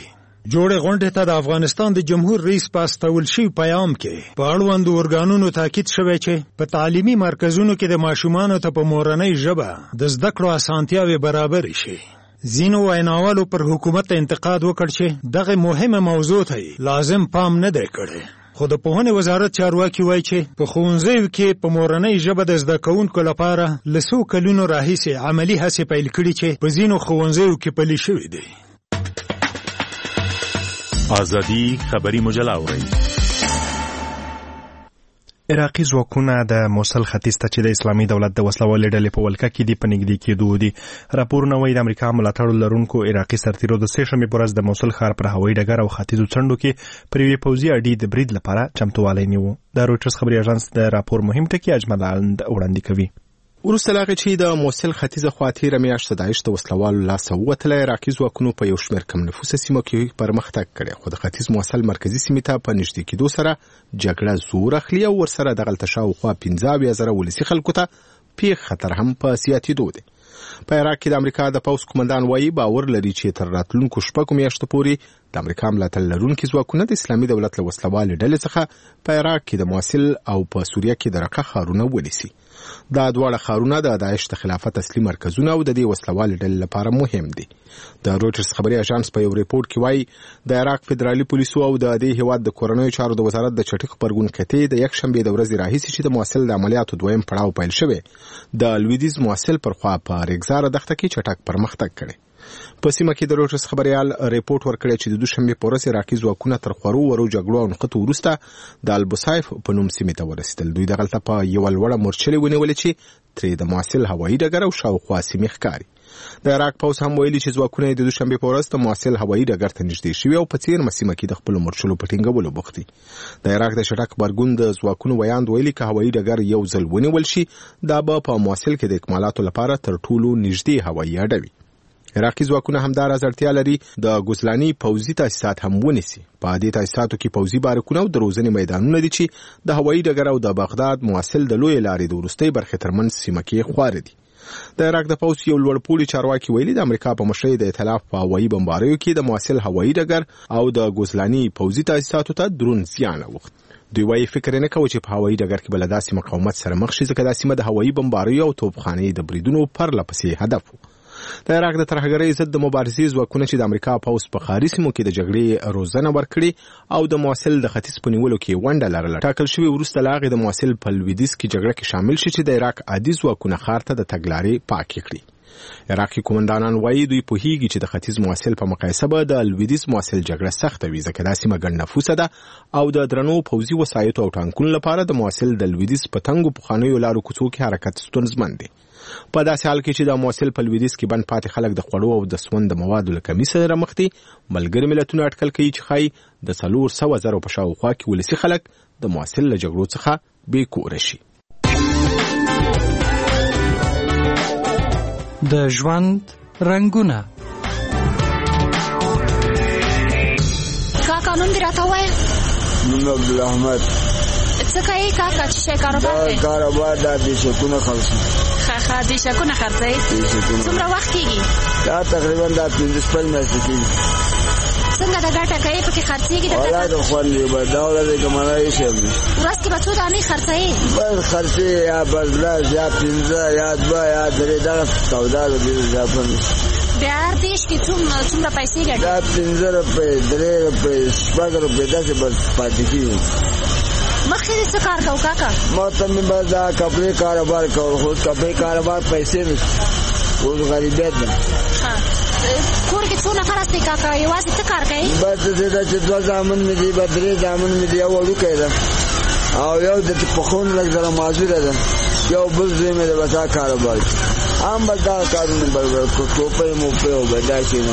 جوړې غونډې ته د افغانستان د جمهور رئیس په استول شوي پیغام کې په اړوندو ارګانونو تاکید شوی چې په تعلیمي مرکزونو کې د ماشومانو ته په مورنۍ ژبه د زده کړو اسانتیاوې برابرې شي. ځینو ویناوالو پر حکومت انتقاد وکړ چې دغه مهمه موضوع ته لازم پام نه دی کړی، خو د پوهنې وزارت چارواکي وایي چې په ښوونځیو کې په مورنۍ ژبه د زده کوونکو لپاره له څو کلونو راهیسې عملي هڅې پیل کړي چې په ځینو ښوونځیو کې پلي شوي دي. آزادی خبری مجله اورئ. عراقي ځواکونه د موصل ختیځ ته چې د اسلامي دولت د وسلوالې ډلې په ولکه کې دي په نږدې کېدو دي. راپورونه وایي د امریکا ملاتړ لرونکو عراقي سرتیرو د سې شنبې په ورځ د موصل ښار پر هوایي ډګر او ختیځو څنډو کې پر یوې پوځي اډې د برید لپاره چمتووالی نیو. د رویټرز خبري اژانس د راپور مهم ټکي اجمل وړاندې کوي. وروسته له هغې چې د موصل ختیځه خوا تېره میاشت د داعش د وسلوالو لاسه ووتله، عراقي ځواکونو په یو شمېر کم نفوسه سیمو کې پرمختګ کړی، خو د ختیځ موصل مرکزي سیمې ته په نږدې کېدو سره جګړه زور اخلي او ورسره دغلته شاوخوا 15,000 ولسي خلکو ته پیښ خطر هم په زیاتېدو دی. په عراق کې د امریکا د پوځ قومندان وایي باور لري چې تر راتلونکو 6 میاشتو پورې د امریکا ملاتړ لرونکي ځواکونه د اسلامي دولت له وسلوالې ډلې څخه په عراق کې د موصل او په سوریه کې د رقه ښارونه ونیسي. دا دواړه ښارونه د داعش د خلافت اصلي مرکزونه او د دې وسلوالې ډلې لپاره مهم دي. د رویټرز خبري اژانس په یو ریپورت کې وایي د عراق فدرالي پولیسو او د دې هیواد د کورنیو چارو د وزارت د چټک غبرګون کتې د یکشنبې د ورځې راهیسې چې د موصل د عملیاتو دویم پړاو پیل شوی د لویدیځ موصل پر خوا په رګزار دښته کې چټک پرمختګ کړی. په سیمه کې د رویټرز خبريال ریپورت ورکړی چې د دوشنبه په ورځ عراقي ځواکونه تر خورو ورو جګړو او نقطو وروسته د البوسایف په نوم سیمې ته ورسېدل. دوی دغلته په یو لوړه مورچلې ونیولې چې ترې د موصل هوایي ډګر او شاوخوا سیمې ښکاري. د عراق پوځ هم ویلي چې ځواکونه د دوشنبه په ورځ د موصل هوایي ډګر ته نږدې شوي او په څیرمه سیمه کې د خپل مورچلو په ټینګولو بوخت دي. د عراق د شټک غبرګون د ځواکونو ویاند ویلي چې هوایي ډګر یو ځل ونیول شي دا به په موصل کې د اکمالاتو لپاره تر ټولو نږدې هوایي اډه وي. عراقي ځواکونه همدار ځړتیا لري د ګوزلاني پوځي تاسیسات هم ونیسي. په دې تاسیساتو کې پوځي بارکونه او د روزنې میدانونه دي چې د هوایي ډګر او د بغداد موصل د لوی لارې د وروستۍ برخې ترمنځ سیمه کې خواره دي. د عراق د پوځ یو لوړپوړي چارواکي ویلي د امریکا په مشرۍ د ائتلاف په هوایي بمباریو کې د موصل هوایي ډګر او د ګوزلاني پوځي تاسیساتو ته درون زیان اوښت. دوی وايي فکر نه کوي چې په هوایي ډګر کې بل داسې مقاومت سره مخ شي ځکه دا سیمه د هوایي بمباریو او توپخانې د بریدونو پرلپسې هدف و. د عراق د ترهګرۍ ضد د مبارزې ځواکونه چې د امریکا پوځ په ښاري سیمو کې د جګړې روزنه ورکړي او د موصل د ختیځ په نیولو کې ونډه لرله، ټاکل شوي وروسته له هغې د موصل په لویدیځ کې جګړه کې شامل شي چې د عراق عادي ځواکونه ښار ته د تګلارې پاکې کړي. عراقي قومندانان وایي دوی پوهیږي چې د ختیځ موصل په مقایسه به د لویدیځ موصل جګړه سخته وي ځکه دا سیمه ګڼ نفوسه ده او د درنو پوځي وسایطو او ټانکونو لپاره د موصل د لویدیځ په تنګو پخوانیو لارو کوڅو کې حرکت ستونزمن دی. په داسې حال کې چې د موصل په لویدیځ کې بند پاتې خلک د خوړو او د سون د موادو له کمۍ سره مخ دي، ملګري ملتونه اټکل کوي چې ښایي د 400,000 په شاوخوا کې ولسي خلک د موصل له جګړو څخه بې کوره شي. د ژوند رنګونه کاکا نوم دې راته ووایه. نوم عبدالاحمد. څه کوې کاکا چې شی کاروبار کوې؟ کاروبار دا دیشکونه خرڅوي. ښه دیشکونه خرڅوي؟ څومره وخت کېږي؟ دا تقریبا دا 15 میاشتې کېږي. څنګه د ګټه کوې پکې خرڅېږي؟ والله د خوند دی بس دا ورځ کې کمالای شي. ورځ کې به څو دانې خرڅوي؟ بس خرڅې یا بس لاس یا 15 یا 2 یا 3 دغه سودا د دې اضافه بیا هر دیش کې څومره پیسې ګټي؟ دا 15 روپۍ 3 روپۍ 6 روپۍ داسې بس پاتې کېږي. مخکې دې څه کار کوو کاکا؟ ما ته مې بس دا کپړې کاروبار کوو خو کپړې کاروبار پیسې نشته اوس غریبیت ده. کور کې څو نفر هستئ کاکا؟ یوازې څه کار کوئ؟ بس دې دا چې 2 زامن مې دي 3 زامن مې دي یو وړوکی ده او یو د پخون لږ ذره معذوره ده یو بل زوی مې د بسا کاروبار هم بس دا کارونه برابر ټوپۍ موپۍ او به دا شي نه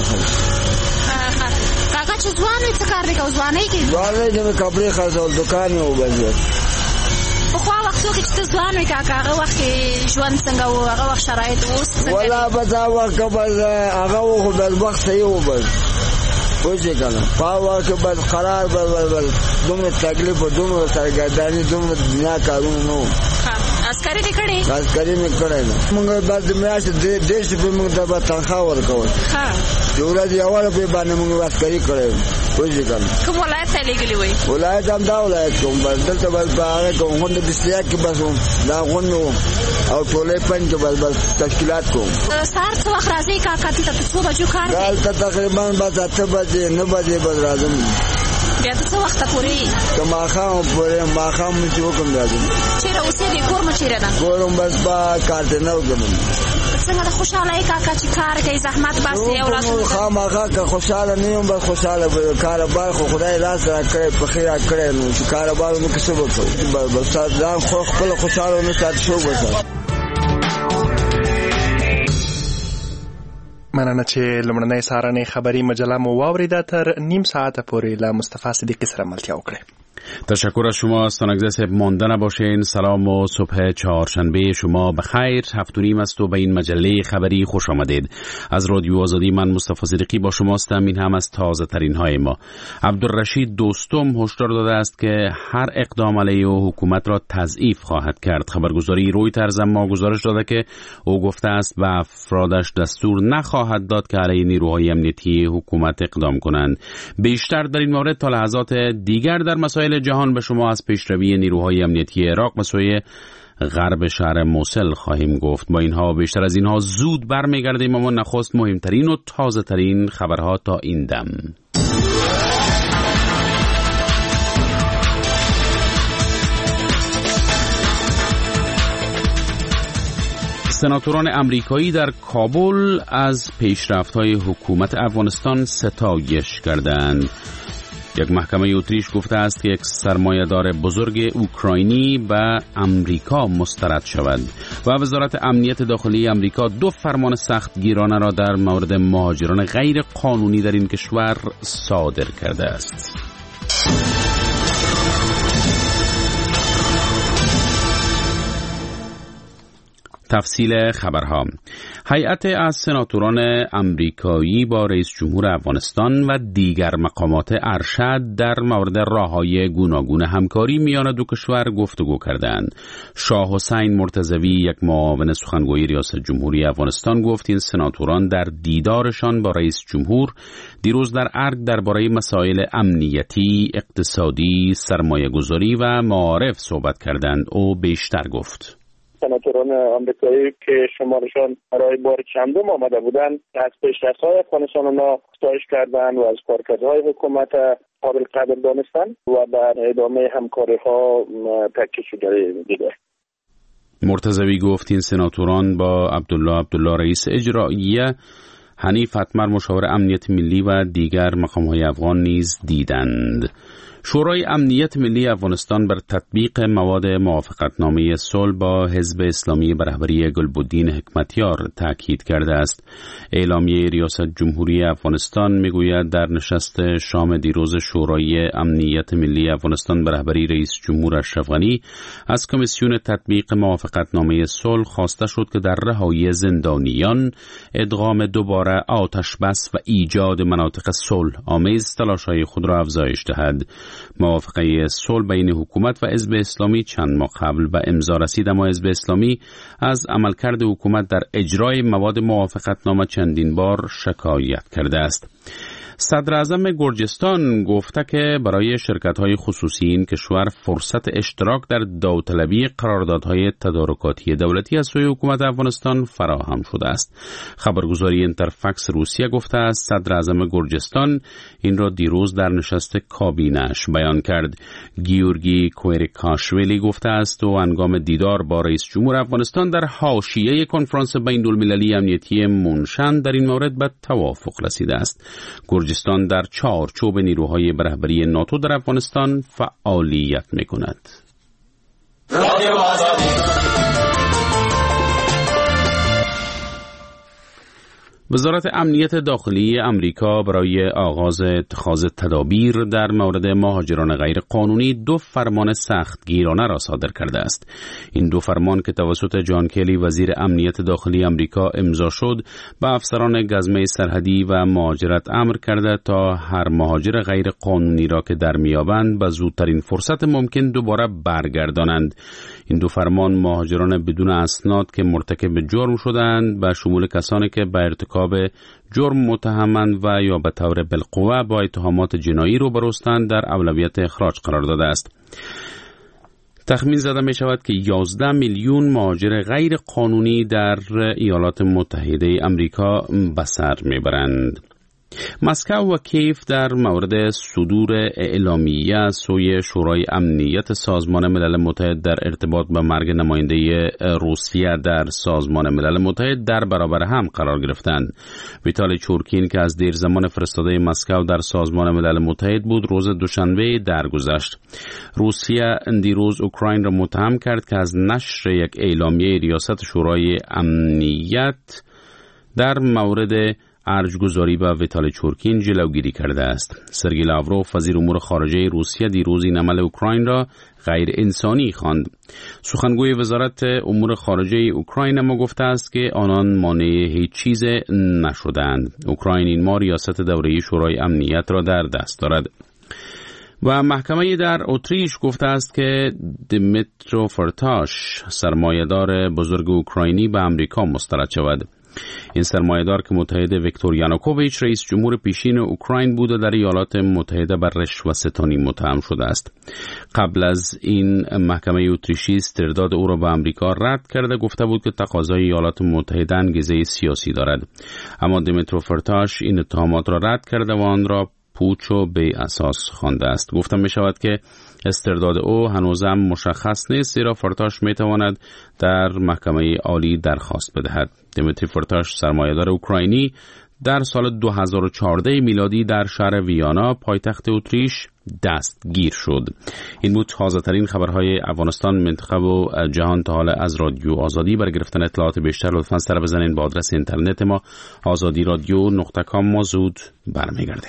کاکا چې ځوان وي څه کار دی کوو؟ ځوانۍ کې ځوانۍ کې مې کپړې خرڅول دوکان مې وبس. پخوا وختو کې چې ته ځوان وې کاکا هغه وخت کې ژوند څنګه و؟ هغه وخت شرایط اوس څنګه دي؟ والله بس هغه وخت که بس هغه و خو بس وخت صحیح و بس پوه شئ که نه په هغه وخت کې بس قرار بس دومره تکلیف و دومره سرګرداني دومره دنیا کارونه نه و. عسکري دې کړې؟ عسکري مې کړی ده. موږ بعد میاشتې 1.5 روپۍ موږ ته به تنخواه ورکول. د ورځې 1 روپۍ باندې موږ عسکري کړی پوهېږې که نه. کوم ولایت ته لېږلي وئ؟ ولایت همدا ولایت کوم بس دلته بس په هغه کوم غونډه بستیا کې بس وم دا غونډ وم او ټولۍ پنج کې بس تشکیلات کوم. سهار څه وخت راځئ کاکا دلته په څو بجو کار کوي؟ دلته تقریبا بس 8 بجې 9 بجې بس راځم. بیا د څه وخته پورې یې؟ که ماښام پورې ماښام مې چې وکړم راځم. چېرې اوسېږې؟ کور مو چېرې ده؟ کور م بس په کارتنو کې م. څنګه د خوشحاله یې کاکا چې کار کوي زحمت باسي اولادونو ته؟ خامخا که خوشحاله نه یم بس خوشحاله به کاروبار خو خدای لاس راکړی پخې راکړی نو چې کاروبار موږ څه به کوو بس ځان خپله خوشحاله ونه ساتي شو به ساتي. مننه چې لومړنۍ سهارنۍ خبری مجله مو واوریده. تر نیم ساعت پورې له مصطفی صدیقی سره ملتیا وکړئ. تشکر از شما استانگزه صاحب. مانده نباشین. سلام و صبح چهارشنبه شما بخیر. 7:30 است و به این مجله خبری خوش آمدید. از رادیو آزادی من مصطفی صدیقی با شماستم. این هم از تازه ترین های ما. عبدالرشید دوستم هشدار داده است که هر اقدام علیه حکومت را تضعیف خواهد کرد. خبرگزاری رویترز اما گزارش داده که او گفته است به افرادش دستور نخواهد داد که علیه نیروهای امنیتی حکومت اقدام کنند. بیشتر در این مورد تا لحظات دیگر در مسائل جهان به شما از پیشروی نیروهای امنیتی عراق به سوی غرب شهر موصل خواهیم گفت. با اینها بیشتر از اینها زود برمیگردیم اما نخست مهمترین و تازه ترین خبرها تا این دم. سناتوران امریکایی در کابل از پیشرفت‌های حکومت افغانستان ستایش کردند. یک محکمه اتریش گفته است که یک سرمایه‌دار بزرگ اوکراینی به امریکا مسترد شود و وزارت امنیت داخلی امریکا 2 فرمان سختگیرانه را در مورد مهاجران غیر قانونی در این کشور صادر کرده است. تفصیل خبرها. هیئت از سناتوران امریکایی با رئیس جمهور افغانستان و دیگر مقامات ارشد در مورد راه‌های گوناگون همکاری میان دو کشور گفتگو کردند. شاه حسین مرتضوی، یک معاون سخنگوی ریاست جمهوری افغانستان، گفت این سناتوران در دیدارشان با رئیس جمهور دیروز در ارگ درباره مسائل امنیتی، اقتصادی، سرمایه‌گذاری و معارف صحبت کردند. او بیشتر گفت. سناتوران آمریکایی که شمارشان برای بار چندم آمده بودند از پیشرفت‌های افغانستان را ستایش کردند و از کارکردهای حکومت قابل قدر دانستند و بر ادامه همکاری‌ها تاکید دیده. مرتضوی گفت این سناتوران با عبدالله رئیس اجرایی، حنیف اتمر مشاور امنیت ملی و دیگر مقام‌های افغان نیز دیدند. شورای امنیت ملی افغانستان بر تطبیق مواد موافقتنامه صلح با حزب اسلامی به رهبری گلبدین حکمتیار تاکید کرده است. اعلامیه ریاست جمهوری افغانستان میگوید در نشست شام دیروز شورای امنیت ملی افغانستان به رهبری رئیس جمهور اشرف غنی از کمیسیون تطبیق موافقتنامه صلح خواسته شد که در رهایی زندانیان، ادغام دوباره آتش بس و ایجاد مناطق صلح آمیز تلاش‌های خود را افزایش دهد. موافقه صلح بین حکومت و حزب اسلامی چند ماه قبل به امضا رسید، اما حزب اسلامی از عملکرد حکومت در اجرای مواد موافقتنامه چندین بار شکایت کرده است. صدر اعظم گرجستان گفته که برای شرکت‌های خصوصی این کشور فرصت اشتراک در داوطلبی قراردادهای تدارکاتی دولتی از سوی حکومت افغانستان فراهم شده است. خبرگزاری اینترفکس روسیه گفته است صدر اعظم گرجستان این را دیروز در نشست کابینه‌اش بیان کرد. گیورگی کوئرکاشویلی گفته است و هنگام دیدار با رئیس جمهور افغانستان در حاشیه کنفرانس بین‌المللی امنیتی مونشن در این مورد به توافق رسیده است. گرجستان در چارچوب نیروهای به رهبری ناتو در افغانستان فعالیت می‌کند. وزارت امنیت داخلی امریکا برای آغاز اتخاذ تدابیر در مورد مهاجران غیر قانونی 2 فرمان سختگیرانه را صادر کرده است. این 2 فرمان که توسط جان کلی وزیر امنیت داخلی امریکا امضا شد، به افسران گزمه سرحدی و مهاجرت امر کرده تا هر مهاجر غیر قانونی را که در میابند به زودترین فرصت ممکن دوباره برگردانند. این 2 فرمان مهاجران بدون اسناد که مرتکب جرم شدند، به شمول کسانی که به ارتکاب جرم متهمند و یا به طور بالقوه با اتهامات جنایی روبرو هستند، در اولویت اخراج قرار داده است. تخمین زده می شود که 11 میلیون مهاجر غیر قانونی در ایالات متحده امریکا به سر می برند. مسکو و کیف در مورد صدور اعلامیه سوی شورای امنیت سازمان ملل متحد در ارتباط به مرگ نماینده روسیه در سازمان ملل متحد در برابر هم قرار گرفتند. ویتالی چورکین که از دیر زمان فرستاده مسکو در سازمان ملل متحد بود، روز دوشنبه درگذشت روسیه دیروز اوکراین را متهم کرد که از نشر یک اعلامیه ریاست شورای امنیت در مورد ارجگذاری به ویتالی چورکین جلوگیری کرده است. سرگئی لاوروف وزیر امور خارجه روسیه دیروز این عمل اوکراین را غیر انسانی خواند. سخنگوی وزارت امور خارجه اوکراین اما گفته است که آنان مانع هیچ چیز نشدند. اوکراین این ماه ریاست دوره‌ای شورای امنیت را در دست دارد. و محکمه در اتریش گفته است که دمیترو فرتاش، سرمایه‌دار بزرگ اوکراینی، به امریکا مسترد شود. این سرمایه‌دار که متحد ویکتور یانوکوویچ رئیس جمهور پیشین اوکراین بود و در ایالات متحده بر رشوه‌ستانی متهم شده است. قبل از این محکمه اتریشی استرداد او را به امریکا رد کرده، گفته بود که تقاضای ایالات متحده انگیزه سیاسی دارد. اما دمیترو فرتاش این اتهامات را رد کرده و آن را پوچ و بی اساس خوانده است. گفتم می شود که استرداد او هنوزم مشخص نیست، زیرا فرتاش می تواند در محکمه عالی درخواست بدهد. دمیتری فرتاش، سرمایه‌دار اوکراینی، در سال 2014 میلادی در شهر ویانا پایتخت اتریش دستگیر شد. این بود تازه‌ترین خبرهای افغانستان، منطقه و جهان تا حالا از رادیو آزادی. برای گرفتن اطلاعات بیشتر لطفاً سر بزنید به آدرس اینترنت ما azadiradio.com. ما زود برمیگردیم.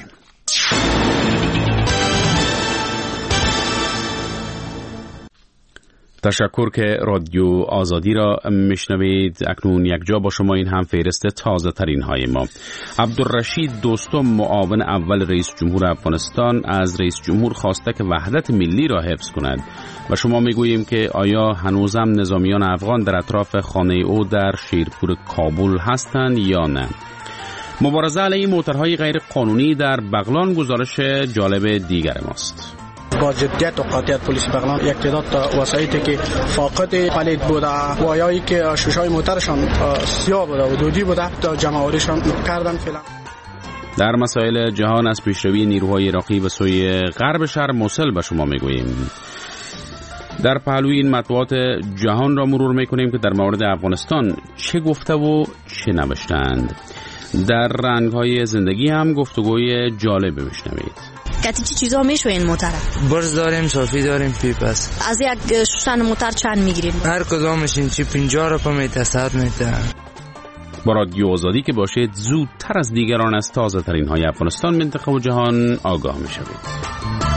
تشکر که رادیو آزادی را میشنوید. اکنون یک جا با شما این هم فهرست تازه ترین های ما. عبدالرشید دوستم، معاون اول رئیس جمهور افغانستان، از رئیس جمهور خواسته که وحدت ملی را حفظ کند و شما میگوییم که آیا هنوزم نظامیان افغان در اطراف خانه او در شیرپور کابل هستند یا نه؟ مبارزه علیه موترهای غیر قانونی در بغلان گزارش جالب دیگر ماست. با جدیت و قاطعیت پلیس بغلان یک تعداد وسایطی که فاقد پلید بوده و یایی که شیشه‌های موترشان سیاه بوده و دودی بوده تا جمع‌آوریشان کردن. فعلا در مسائل جهان از پیشروی نیروهای عراقی به سوی غرب شهر موصل به شما میگوییم. در پهلوی این مطبوعات جهان را مرور میکنیم که در مورد افغانستان چه گفته و چه نوشتند. در رنگ‌های زندگی هم گفتگوی جالب بشنوید. کتی چی چیزا میشوه این موتر؟ برز داریم، صافی داریم، پیپ است. از یک شوشن موتر چند میگیریم؟ هر کدامش این چی 50 روپیه میته، 100 میته. با رادیو آزادی که باشید زودتر از دیگران از تازه ترین های افغانستان، منطقه و جهان آگاه میشوید.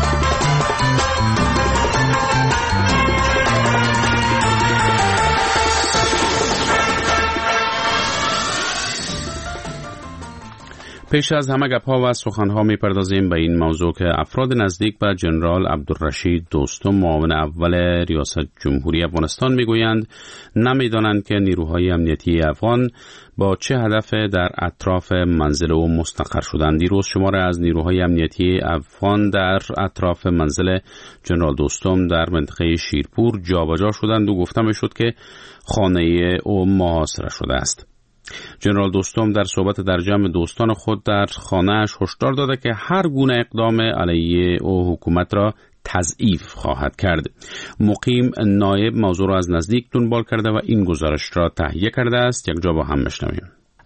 پیش از همه گپ‌ها و سخن‌ها می‌پردازیم به این موضوع که افراد نزدیک به جنرال عبدالرشید دوستم، معاون اول ریاست جمهوری افغانستان، می‌گویند نمی‌دانند که نیروهای امنیتی افغان با چه هدف در اطراف منزل او مستقر شدند. دیروز شماره از نیروهای امنیتی افغان در اطراف منزل جنرال دوستم در منطقه شیرپور جابجا شدند و گفته می‌شد که خانه او محاصره شده است. جنرال دوستم در صحبت در جمع دوستان خود در خانه‌اش هشدار داده که هر گونه اقدام علیه او حکومت را تضعیف خواهد کرد. مقیم نایب موضوع را از نزدیک دنبال کرده و این گزارش را تهیه کرده است. یک جا با هم بشنویم.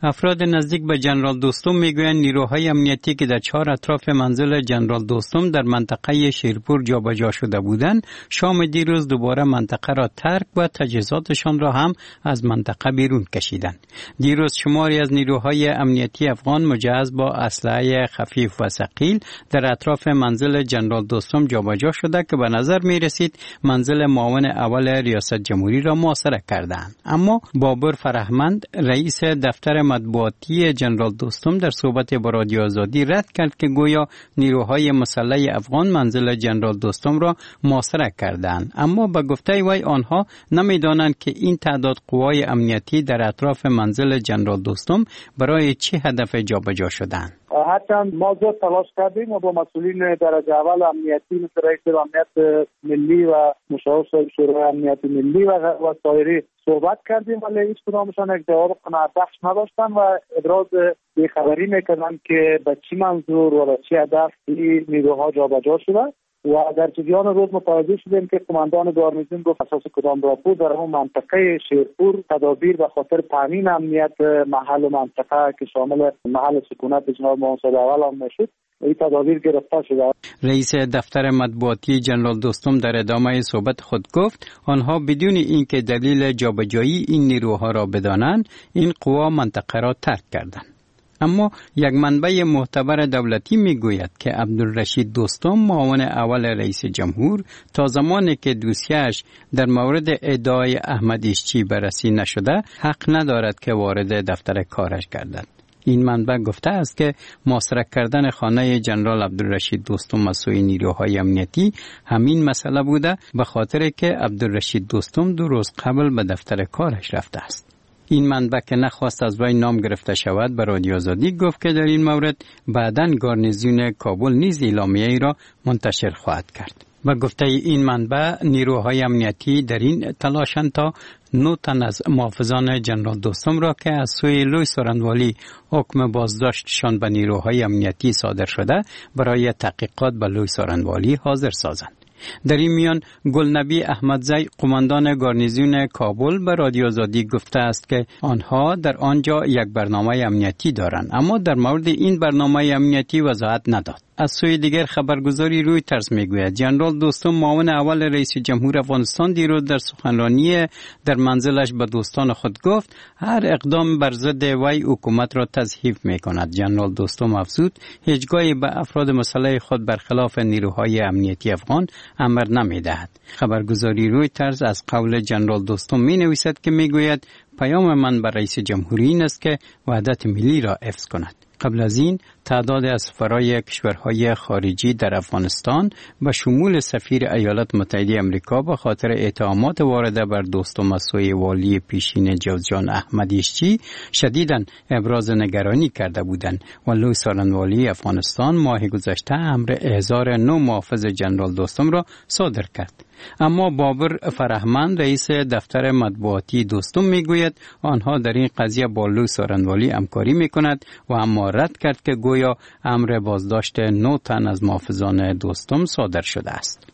افراد نزدیک به جنرال دوستم میگویند نیروهای امنیتی که در 4 اطراف منزل جنرال دوستم در منطقه شیرپور جابجا شده بودند، شام دیروز دوباره منطقه را ترک و تجهیزاتشان را هم از منطقه بیرون کشیدند. دیروز شماری از نیروهای امنیتی افغان مجهز با اسلحه خفیف و ثقیل در اطراف منزل جنرال دوستم جابجا شده که به نظر می رسید منزل معاون اول ریاست جمهوری را محاصره کردند. اما بابر فرهمند رئیس دفتر مطبوعاتی جنرال دوستم در صحبت با رادیو آزادی رد کرد که گویا نیروهای مسلح افغان منزل جنرال دوستم را محاصره کردند، اما به گفته وی آنها نمیدانند که این تعداد قوای امنیتی در اطراف منزل جنرال دوستم برای چه هدف جابجا شدند. هرچند ما زود تلاش کردیم و با مسئولین درجه اول امنیتی مثل رئیس امنیت ملی و مشاور شورای امنیت ملی و سایری صحبت کردیم، ولی هیچ کدامشان یک جواب قناعت بخش نداشتن و ابراز بی‌خبری میکردن که به چه منظور و به چه هدف این نیروها جابجا شده. و در جریان روز متوجه شدیم که قماندان گارنیزون گفت اساس کدام راپور در اون منطقه شیرپور تدابیر به خاطر تامین امنیت محل و منطقه که شامل محل سکونت جناب محمد اول هم نشد این تدابیر گرفته شده. رئیس دفتر مطبوعاتی جنرال دوستم در ادامه صحبت خود گفت آنها بدون اینکه دلیل جابجایی این نیروها را بدانند این قوا منطقه را ترک کردند. اما یک منبع معتبر دولتی میگوید که عبدالرشید دوستم معاون اول رئیس جمهور تا زمانی که دوسیه‌اش در مورد ادعای احمد ایشچی بررسی نشده حق ندارد که وارد دفتر کارش گردد. این منبع گفته است که محاصره کردن خانه جنرال عبدالرشید دوستم از سوی نیروهای امنیتی همین مسئله بوده به خاطر که عبدالرشید دوستم 2 روز قبل به دفتر کارش رفته است. این منبع که نخواست از وی نام گرفته شود به رادیو آزادی گفت که در این مورد بعداً گارنیزون کابل نیز اعلامیه‌ای را منتشر خواهد کرد. و گفته این منبع نیروهای امنیتی در این تلاشند تا 9 تن از محافظان جنرال دوستم را که از سوی لوی سارنوالی حکم بازداشتشان به نیروهای امنیتی صادر شده برای تحقیقات به لوی سارنوالی حاضر سازند. در این میان گلنبی احمدزی قماندان گارنیزون کابل به رادیو آزادی گفته است که آنها در آنجا یک برنامه امنیتی دارند، اما در مورد این برنامه امنیتی وضاحت نداد. از سوی دیگر خبرگزاری رویترز میگوید جنرال دوستم معاون اول رئیس جمهور افغانستان دیروز در سخنرانی در منزلش به دوستان خود گفت هر اقدام بر ضد وی حکومت را تضعیف میکند. جنرال دوستم افزود هیچگاهی به افراد مسلح خود برخلاف نیروهای امنیتی افغان امر نمیدهد. خبرگزاری رویترز از قول جنرال دوستم مینویسد که میگوید پیام من بر رئیس جمهوری این است که وحدت ملی را حفظ کند. قبل از این تعداد از سفرای کشورهای خارجی در افغانستان به شمول سفیر ایالات متحده آمریکا به خاطر اتهامات وارده بر دوستم از سوی والی پیشین جوزجان احمد ایشچی شدیداً ابراز نگرانی کرده بودند و لوی سارنوالی افغانستان ماه گذشته امر احضار 9 محافظ جنرال دوستم را صادر کرد. اما بابر فرهمند رئیس دفتر مطبوعاتی دوستم میگوید آنها در این قضیه با لوی سارنوالی همکاری میکند و اما رد کرد که گویا امر بازداشت 9 تن از محافظان دوستم صادر شده است.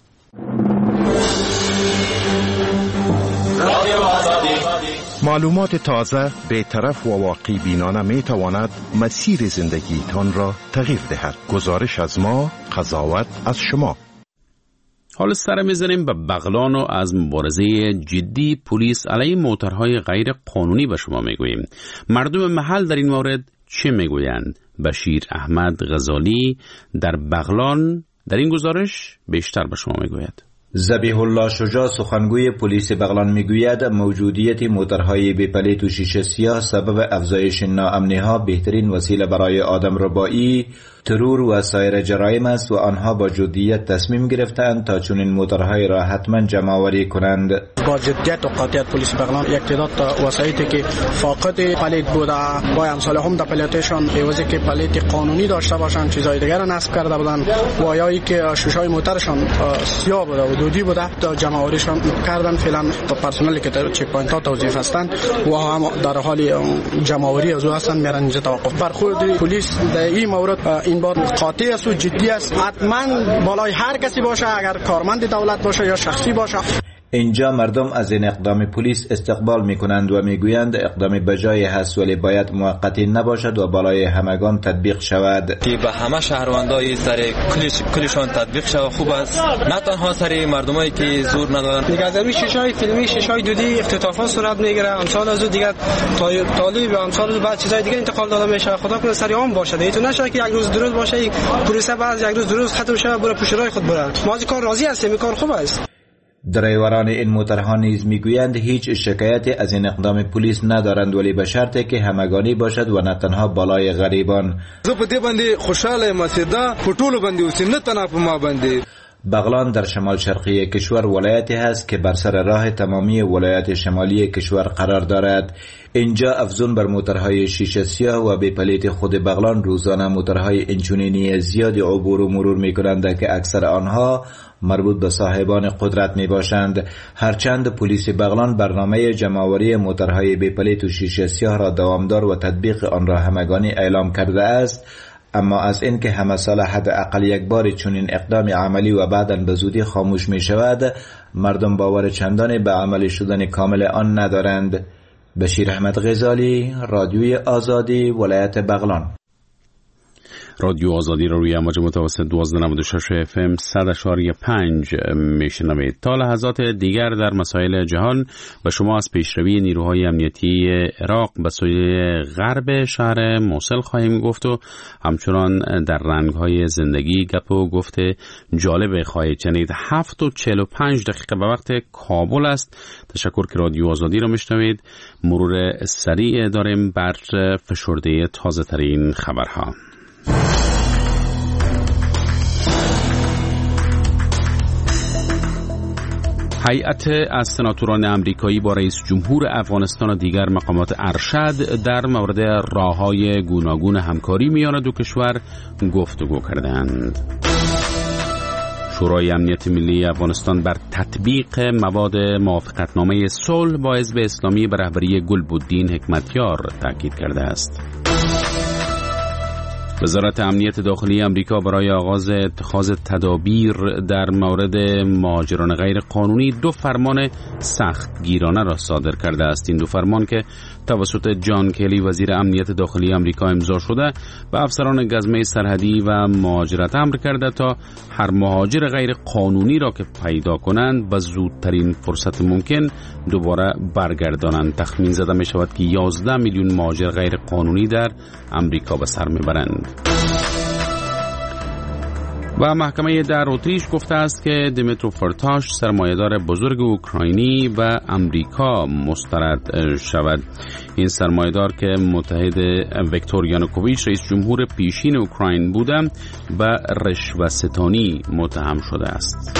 معلومات تازه، بی‌طرف و واقع بینانه می تواند مسیر زندگیتان را تغییر دهد. گزارش از ما، قضاوت از شما. حالا سر میزنیم به بغلان و از مبارزه جدی پلیس علیه موتورهای غیر قانونی به شما میگوییم. مردم محل در این مورد چه میگویند؟ بشیر احمد غزالی در بغلان در این گزارش بیشتر به شما میگوید. ذبیح الله شجاع سخنگوی پلیس بغلان میگوید موجودیت موتورهای بی پلیت و شیشه سیاه سبب افزایش ناامنی‌ها بهترین وسیله برای آدمربایی، ترور و سایر جرایم است و آنها با جدیت تصمیم گرفتند تا چنین موتورهای را حتما جمع‌آوری کنند. با جدیت و قاطعیت پلیس بغلان یک تعداد وسایلی که فاقد پلیت بوده با امثال هم در پلیتشان عوضی که پلیت قانونی داشته باشند چیزای دیگر را نصب کرده بودند و یا که شیشه‌های موتورشان سیاه بوده و دودی بوده تا جمع‌آوریشان کردن. فعلا تا پرسنلی که در چک پوینت ها توظیف هستند و هم در حال جمع‌آوری از او هستند میرن اینجا توقف. برخورد پلیس در این مورد این بار قاطع است و جدی است. حتما بالای هر کسی باشه، اگر کارمند دولت باشه یا شخصی باشه. اینجا مردم از این اقدام پلیس استقبال میکنند و میگویند اقدام بجای هست ولی باید موقتی نباشد و بالای همگان تطبیق شود. که به همه شهروندای سر کلشان تطبیق شود خوب است، نه تنها سر مردمایی که زور ندارند. نگهداری شیشه‌های فیلمی، شیشه‌های دودی اختطافات صورت میگیره. امسال از دیگه طالب امسال بعد چیزای دیگه انتقال داده میشه. خدا کنه سری عام باشه. دیگه نشه که یک روز درست باشه پلیس بعد یک روز درست ختم شه بره پشت راه خود بره. ما از کار راضی هستیم، کار خوب است. درایوران این موترها نیز میگویند هیچ شکایتی از این اقدام پلیس ندارند ولی به شرطی که همگانی باشد و نه تنها بالای غریبان. زه په دې باندې خوشاله یم چې دا په ټولو باندې اوسي، نه تنها په ما باندې. بغلان در شمال شرقی کشور ولایتی هست که بر سر راه تمامی ولایات شمالی کشور قرار دارد. اینجا افزون بر موترهای شیشه سیاه و به پلیت خود بغلان روزانه موترهای اینچنینی زیادی عبور و مرور می کنند که اکثر آنها مربوط به صاحبان قدرت می باشند. هرچند پلیس بغلان برنامه جمع‌آوری موترهای به پلیت و شیشه سیاه را دوامدار و تطبیق آن را همگانی اعلام کرده است، اما از این که همه سال حداقل یک بار چنین اقدام عملی و بعداً به زودی خاموش می شود، مردم باور چندانی به عملی شدن کامل آن ندارند. بشیر احمد غزالی، رادیوی آزادی، ولایت بغلان. رادیو آزادی را روی امواج متوسط 1296 FM 100.5 میشنوید. تا لحظات دیگر در مسائل جهان و شما از پیشروی نیروهای امنیتی عراق به سوی غرب شهر موصل خواهیم گفت و همچنان در رنگ‌های زندگی گپ و گفت جالب خواهید شنید. 7:45 به وقت کابل است. تشکر که رادیو آزادی را میشنوید. مرور سریع داریم بر فشرده تازه ترین خبرها. هیئت از سناتوران آمریکایی با رئیس جمهور افغانستان و دیگر مقامات ارشد در مورد راه‌های گوناگون همکاری میان دو کشور گفتگو کردند. شورای امنیت ملی افغانستان بر تطبیق مواد موافقتنامه صلح با حزب اسلامی به رهبری گلبدین حکمتیار تاکید کرده است. وزارت امنیت داخلی آمریکا برای آغاز اتخاذ تدابیر در مورد مهاجران غیر قانونی 2 فرمان سختگیرانه را صادر کرده است. این 2 فرمان که توسط جان کلی وزیر امنیت داخلی آمریکا امضا شده به افسران گزمه سرحدی و مهاجرت امر کرده تا هر مهاجر غیر قانونی را که پیدا کنند به زودترین فرصت ممکن دوباره برگردانند. تخمین زده می شود که 11 میلیون مهاجر غیر قانونی در آمریکا به سر میبرند. و محکمه در اتریش گفته است که دیمیترو فرتاش سرمایه‌دار بزرگ اوکراینی و امریکا مسترد شود. این سرمایه‌دار که متحد ویکتور یانوکوویچ رئیس جمهور پیشین اوکراین بوده به رشوه‌ستانی متهم شده است.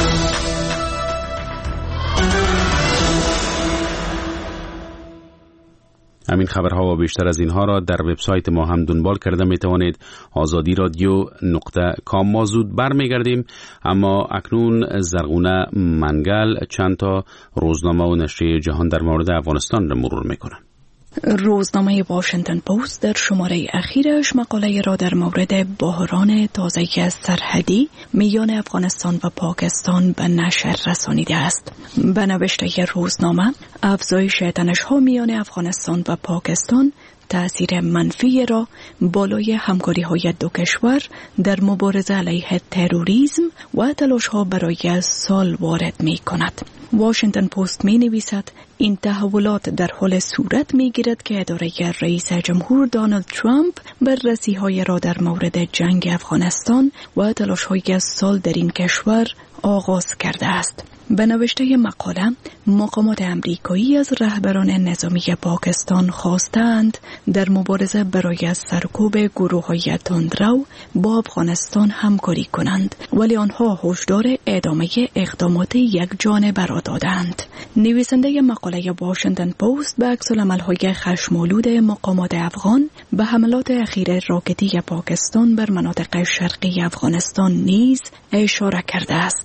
همین خبرها و بیشتر از اینها را در وبسایت ما هم دنبال کرده می توانید. azadi.radio.com. ما زود برمیگردیم، اما اکنون زرغونه منگل چند تا روزنامه و نشریه جهان در مورد افغانستان را مرور میکنه. روزنامه واشنگتن پست در شماره اخیرش مقاله را در مورد بحران تازه سرحدی میان افغانستان و پاکستان به نشر رسانیده است. به نوشته روزنامه، افزایش تنش‌ها میان افغانستان و پاکستان تأثیر منفی را بالای همکاری‌های دو کشور در مبارزه علیه تروریسم و تلاش‌ها برای صلح وارد می‌کند. واشنگتن پست می‌نویسد این تحولات در حال صورت می‌گیرد که اداره رئیس جمهور دونالد ترامپ بررسی‌های را در مورد جنگ افغانستان و تلاش‌های صلح در این کشور آغاز کرده است. به نوشته مقاله، مقامات امریکایی از رهبران نظامی پاکستان خواستند در مبارزه برای سرکوب گروه‌های تندرو با افغانستان همکاری کنند، ولی آنها هشدار ادامه اقدامات یکجانبه را دادند. نویسنده مقاله واشنگتن پست به عکس‌العمل‌های خشم‌آلود مقامات افغان به حملات اخیر راکتی پاکستان بر مناطق شرقی افغانستان نیز اشاره کرده است.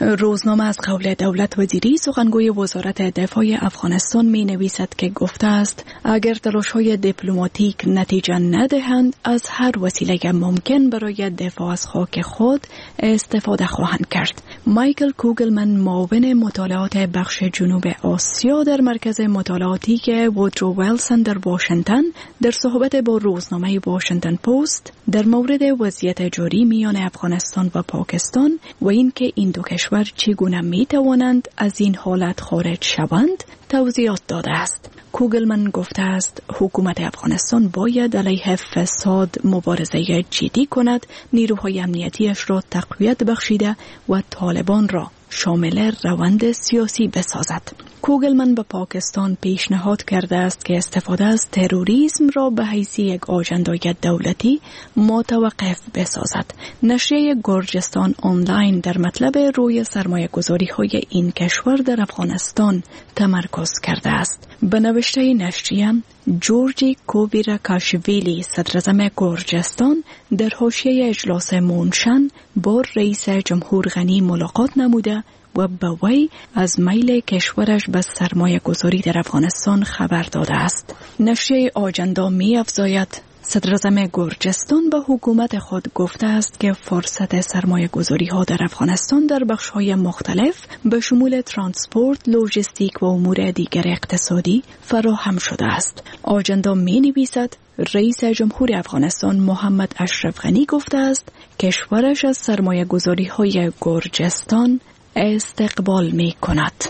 روزنامه از قول دولت وزیری سخنگوی وزارت دفاع افغانستان می نویسد که گفته است اگر تلاش‌های دیپلماتیک نتیجه ندهند از هر وسیله ممکن برای دفاع از خاک خود استفاده خواهند کرد. مایکل کوگلمن معاون مطالعات بخش جنوب آسیا در مرکز مطالعاتی که وودرو ویلسون در واشنگتن در صحبت با روزنامه واشنگتن پست در مورد وضعیت جاری میان افغانستان و پاکستان و اینکه این دو کشور چگونه می توانند از این حالت خارج شوند توضیحات داده است. کوگلمن گفته است حکومت افغانستان باید علیه فساد مبارزه جدی کند، نیروهای امنیتیش را تقویت بخشیده و طالبان را شامل روند سیاسی بسازد. کوگلمن به پاکستان پیشنهاد کرده است که استفاده از تروریسم را به حیث یک آژندای دولتی متوقف بسازد. نشریه گرجستان آنلاین در مطلب روی سرمایه‌گذاری‌های این کشور در افغانستان تمرکز کرده است. به نوشته نشریه جورجی کوبیراکاشویلی صدراعظم گرجستان در حاشیه اجلاس مونشن با رئیس جمهور غنی ملاقات نموده و به وی از میل کشورش به سرمایه گذاری در افغانستان خبر داده است. نشریه آجندا می افزاید صدراعظم گرجستان به حکومت خود گفته است که فرصت سرمایه گذاری ها در افغانستان در بخش های مختلف به شمول ترانسپورت، لوجستیک و امور دیگر اقتصادی فراهم شده است. آجندا می نویسد رئیس جمهور افغانستان محمد اشرف غنی گفته است کشورش از سرمایه گذاری های گرجستان استقبال می کند.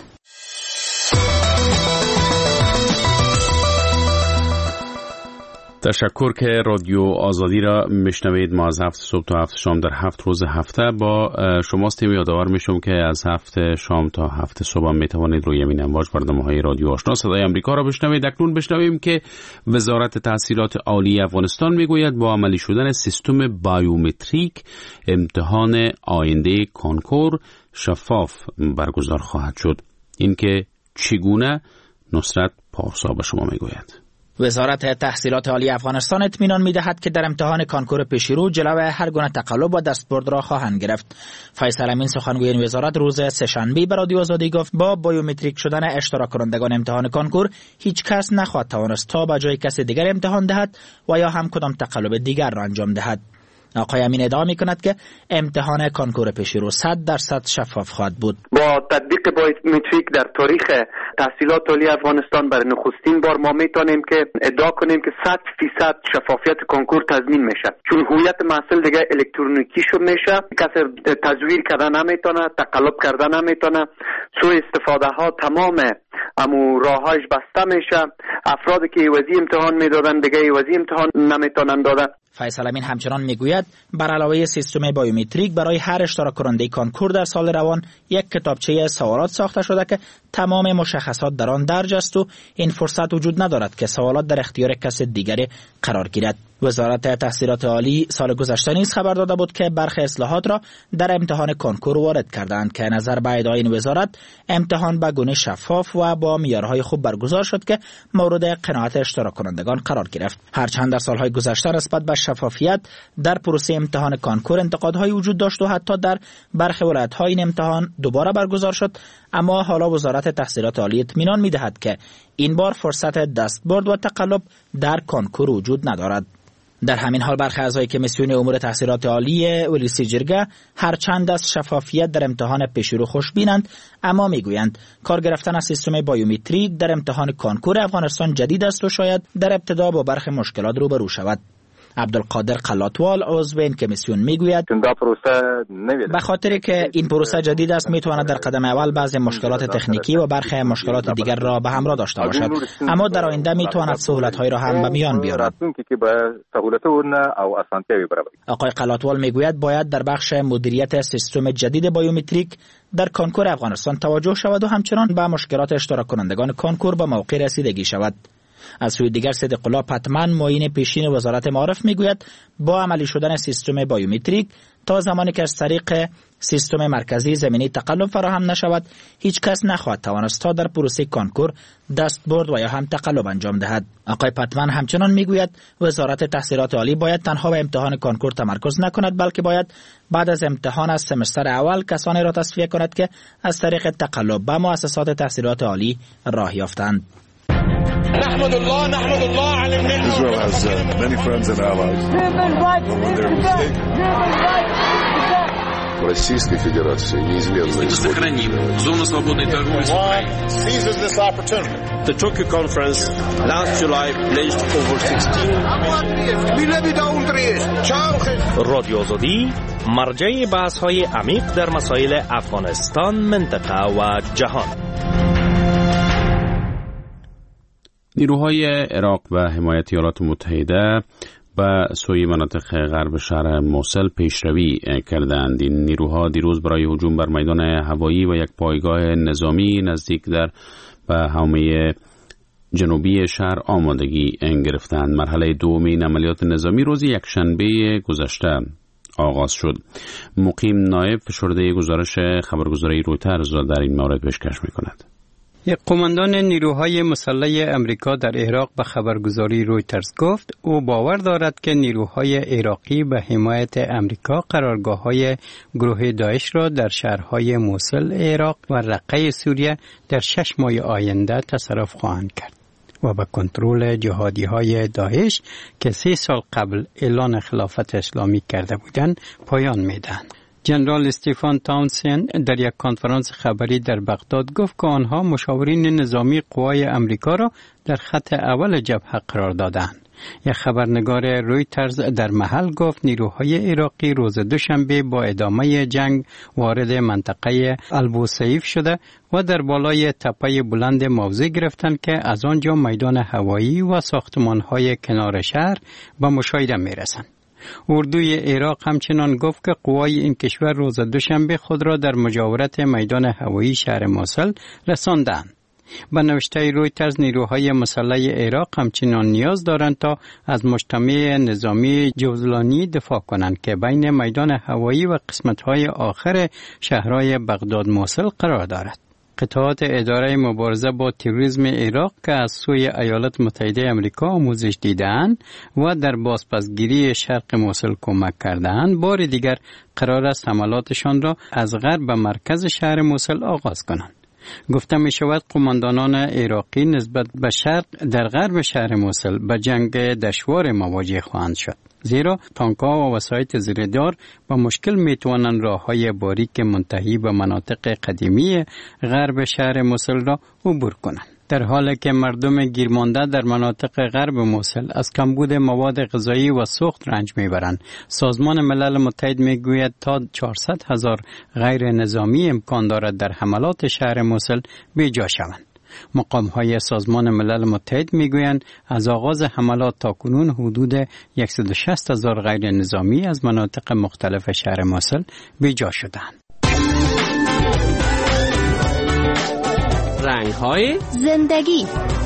تشکر که رادیو آزادی را میشنوید. ما از 7 صبح تا 7 شام در 7 روز هفته با شماستیم. یادآور میشم که از 7 شام تا 7 صبح میتوانید روی همین امواج برنامه‌های رادیو آشنا صدای آمریکا را بشنوید. اکنون بشنویم که وزارت تحصیلات عالی افغانستان میگوید با عملی شدن سیستم بایومتریک امتحان آینده کانکور شفاف برگزار خواهد شد. اینکه چگونه نصرت پارسا به شما میگوید. وزارت تحصیلات عالی افغانستان اطمینان می‌دهد که در امتحان کانکور پیشرو جلوی هر گونه تقلب و دستبرد را خواهند گرفت. فیصل امین سخنگوی این وزارت روز سه‌شنبه به رادیو آزادی گفت با بایومتریک شدن اشتراک کنندگان امتحان کانکور هیچ کس نخواهد توانست تا به جای کسی دیگر امتحان دهد و یا هم کدام تقلب دیگر را انجام دهد. آقای امین ادعا می‌کند که امتحان کانکور پیشرو 100% شفاف خواهد بود. با تطبیق بایومتریک در تاریخ تحصیلات عالی افغانستان برای نخستین بار ما میتونیم که ادعا کنیم که 100% شفافیت کانکور تضمین میشه، چون هویت محصول دیگه الکترونیکی شو میشه، کسی تزویر کردن نمیتونه، تقلب کردن نمیتونه، سوء استفاده ها تمام امو راهاش بسته میشه. افرادی که عوضی امتحان میدادن دیگه عوضی امتحان نمیتونن دادن. فیصل امین همچنان میگوید بر علاوه سیستم بایومتریک برای هر اشتراک کننده کانکور در سال روان یک کتابچه سوالات ساخته شده که تمام مشخصات در آن درج است و این فرصت وجود ندارد که سوالات در اختیار کس دیگری قرار گیرد. وزارت تحصیلات عالی سال گذشته نیز خبر داده بود که برخی اصلاحات را در امتحان کانکور وارد کردند که نظر به ادعای این وزارت امتحان به گونه شفاف و با معیارهای خوب برگزار شد که مورد قناعت اشتراک کنندگان قرار گرفت. هرچند در سالهای گذشته نسبت به شفافیت در پروسه امتحان کانکور انتقادهای وجود داشت و حتی در برخی ولایت‌ها این امتحان دوباره برگزار شد، اما حالا وزارت تحصیلات عالی اطمینان می‌دهد که این بار فرصت دستبرد و تقلب در کانکور وجود ندارد. در همین حال برخی اعضای کمیسیون امور تحصیلات عالی ولسی جرگه هرچند از شفافیت در امتحان پیشرو خوشبینند، اما میگویند کار گرفتن از سیستم بایومتریک در امتحان کانکور افغانستان جدید است و شاید در ابتدا با برخی مشکلات روبرو شود. عبدالقادر قلاتوال عضو این کمیسیون میگوید به خاطر که این پروسه جدید است میتواند در قدم اول بعضی مشکلات تکنیکی و برخی مشکلات دیگر را به همراه داشته باشد، اما در آینده میتواند سهولت‌های را هم به میان بیارد. آقای قلاتوال میگوید باید در بخش مدیریت سیستم جدید بایومتریک در کانکور افغانستان توجه شود و همچنان به مشکلات اشتراک کنندگان کانکور به موقع رسیدگی شود. از سوی دیگر صدیق‌الله پتمن معین پیشین وزارت معارف میگوید با عملی شدن سیستم بایومتریک تا زمانی که از طریق سیستم مرکزی زمینی تقلب فراهم نشود هیچ کس نخواهد توانست تا در پروسه کنکور دست برد و یا هم تقلب انجام دهد. آقای پتمن همچنان میگوید وزارت تحصیلات عالی باید تنها به امتحان کنکور تمرکز نکند، بلکه باید بعد از امتحان از سمستر اول کسانی را تصفیه کند که از طریق تقلب به مؤسسات تحصیلات عالی راه یافتند. نحمد الله على النعمة. Israel has many friends and allies. Российской Федерации неизменно сохраним зону свободной торговли с Украиной. Seizes this opportunity. The Tokyo conference last July pledged over 16 رادیو آزادی مرجع بحث‌های عمیق در مسائل افغانستان، منطقه و جهان. نیروهای عراق و حمایت ایالات متحده به سوی مناطق غرب شهر موصل پیشروی کردند. این نیروها دیروز برای هجوم بر میدان هوایی و یک پایگاه نظامی نزدیک به حومه جنوبی شهر آمادگی گرفتند. مرحله دوم عملیات نظامی روز یکشنبه گذشته آغاز شد. مقیم نایب فشرده گزارش خبرگزاری رویترز را در این مورد پیشکش می‌کند. یک قماندان نیروهای مسلح امریکا در عراق به خبرگزاری رویترز گفت او باور دارد که نیروهای عراقی به حمایت امریکا قرارگاه‌های گروه داعش را در شهرهای موصل عراق و رقه سوریه در 6 ماه آینده تصرف خواهند کرد و به کنترل جهادی‌های داعش که 3 سال قبل اعلان خلافت اسلامی کرده بودند پایان می‌دهند. جنرال استیفان تاونسن در یک کنفرانس خبری در بغداد گفت که آنها مشاورین نظامی قوای امریکا را در خط اول جبهه قرار دادند. یک خبرنگار رویترز در محل گفت نیروهای عراقی روز دوشنبه با ادامه جنگ وارد منطقه البوسیف شده و در بالای تپه بلند موضع گرفتند که از آنجا میدان هوایی و ساختمان‌های کنار شهر به مشاهده می‌رسند. اردوی عراق همچنان گفت که قوای این کشور روز دوشنبه خود را در مجاورت میدان هوایی شهر موصل رساندند. به نوشته رویترز نیروهای مسلح عراق همچنان نیاز دارند تا از مجتمع نظامی جوزلانی دفاع کنند که بین میدان هوایی و قسمت‌های آخر شهرهای بغداد موصل قرار دارد. قطعات اداره مبارزه با تروریسم عراق که از سوی ایالات متحده آمریکا آموزش دیدند و در بازپسگیری شرق موصل کمک کردند، بار دیگر قرار است حملاتشان را از غرب به مرکز شهر موصل آغاز کنند. گفته می شود قماندانان عراقی نسبت به شرق در غرب شهر موصل به جنگ دشوار مواجه خواهند شد، زیرا تانک‌ها و وسایط زیردار با مشکل می توانند راه‌های باریک منتهی به مناطق قدیمی غرب شهر موصل را عبور کنند. در حالی که مردم گیرمانده در مناطق غرب موصل از کمبود مواد غذایی و سوخت رنج میبرند، سازمان ملل متحد میگوید تا 400,000 غیر نظامی امکان دارد در حملات شهر موصل بیجا شوند. مقام‌های سازمان ملل متحد میگویند از آغاز حملات تا کنون حدود 160,000 غیر نظامی از مناطق مختلف شهر موصل بیجا شدند. رنگ‌های زندگی.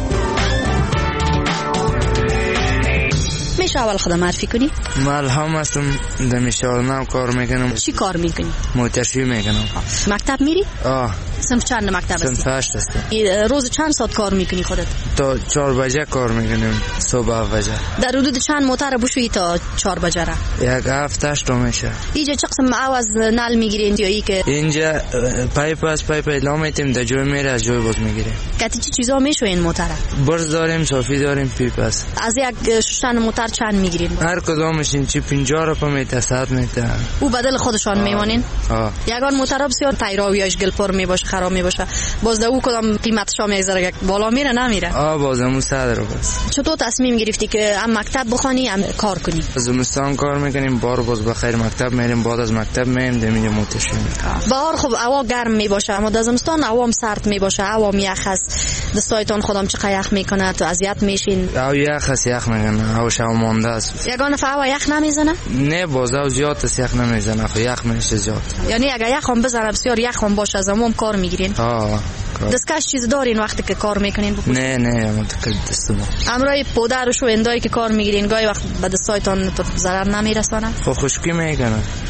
میشه اول خودم معرفی کنی؟ ملهم هستم، در میشارنم کار میکنم. چی کار میکنی؟ موترشوی میکنم. مکتب میری؟ آه. صنف چند مکتب هستی؟ صنف 8 هستم. روز چند ساعت کار میکنی خودت؟ تا 4 بجه کار میکنم، صبح 7 بجه. در حدود چند موتر بشویی تا 4 بجه را؟ یک 7-8 تا میشه. اینجا چه قسم عوض نل میگیرین یا ای که؟ اینجا پایپ است، پایپ ادلا میتیم، در جای میره از جای باز میگیریم. کتی چی چیزا میشوین موتر؟ برز داریم، صافی داریم، پیپ است. از یک شوشتن موتر چند میگیرین؟ هر کدامش این چی 50 روپیه میته، 100 میته. او بدل خودشان میمونین؟ یگان موتر بسیار تایراویاش گلپر میباشه، خراب میباشه. باز دو کدام قیمتش هم یک بالا میره نمیره؟ بازم 100 روپیه است. چطور تصمیم گرفتی که هم مکتب بخوانی هم کار کنی؟ زمستان کار میکنیم، بار باز بخیر مکتب میریم، بعد از مکتب میایم دمیج موترشوی. بهار خب هوا گرم میباشه، اما در زمستان هوا هم سرد میباشه، هوا یخ است. دستایتون خودم چه یخ میکنه تو اذیت میشین؟ یخ است، یخ میکنه، هواش مانده است. یگان هوا یخ نمیزنه؟ نه بازو زیاد است، یخ نمیزنه، خو یخ میشه زیاد. یعنی اگه یخ هم بزنه بسیار یخ هم باشه از هم کار میگیرین؟ دستکش چیز دارین وقتی که کار میکنین؟ نه متکل دستم. امروی پودر و شو اندایی که کار میگیرین گاهی وقت به دستایتون ضرر نمیرسونه؟ خو خشکی میکنه.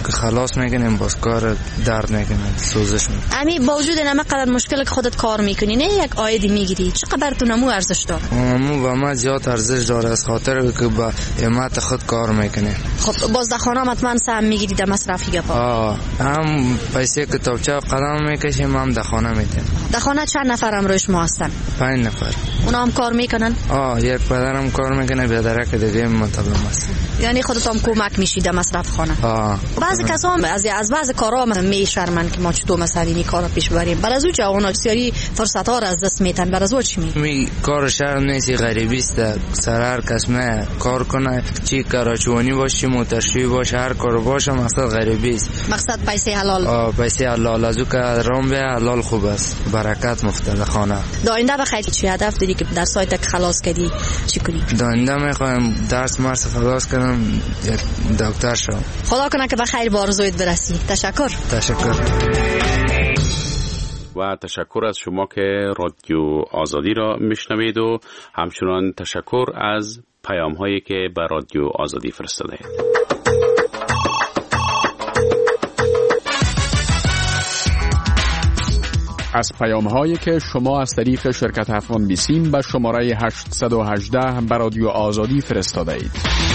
که خلاص میکنیم باز کار درد میکنه سوزش میکنه. امی با وجود این قدر مشکل که خودت کار میکنی نه یک عایدی میگیری چقدر تو نمو ارزش داره؟ نمو با ما زیاد ارزش داره از خاطر که با همت خود کار میکنه. خب باز در خانه حتما سهم میگیری در مصرفی گپا؟ هم پیسه کتابچه قدم میکشیم هم در خانه میدیم. در خانه چند نفرم روش ما هستن؟ 5 نفر. اونا هم کار میکنن؟ یک پدرم کار میکنه بیادره که دیگه مطلب است. یعنی خودت هم کمک میشی در مصرف خانه؟ بعضی کسا هم از بعض کارا میشرمن که ما چطور مثلا این کارا پیش ببریم. بعد از اون جوونا بسیاری فرصت ها را از دست میتن. بعد از اون چی می کار شرم نیست، غریبی است. سر هر کس نه کار کنه، چی کاراچوانی باشه، موترشوی باشه، هر کار باشه، مقصد غریبی است. مقصد پیسه حلال. پیسه حلال از اون که رام به حلال خوب است. برکت مفتد خانه. داینده بخیر چی هدف داری که در سایت خلاص کردی چی کنی؟ داینده میخوام درس مرس خلاص کنم، دکتر شم. خدا کنه که بخیر به آرزویت برسی. تشکر. و تشکر از شما که رادیو آزادی را میشنوید و همچنان تشکر از پیام هایی که به رادیو آزادی فرستاده اید. از پیام هایی که شما از طریق شرکت افغان بیسیم به شماره 818 به رادیو آزادی فرستاده اید.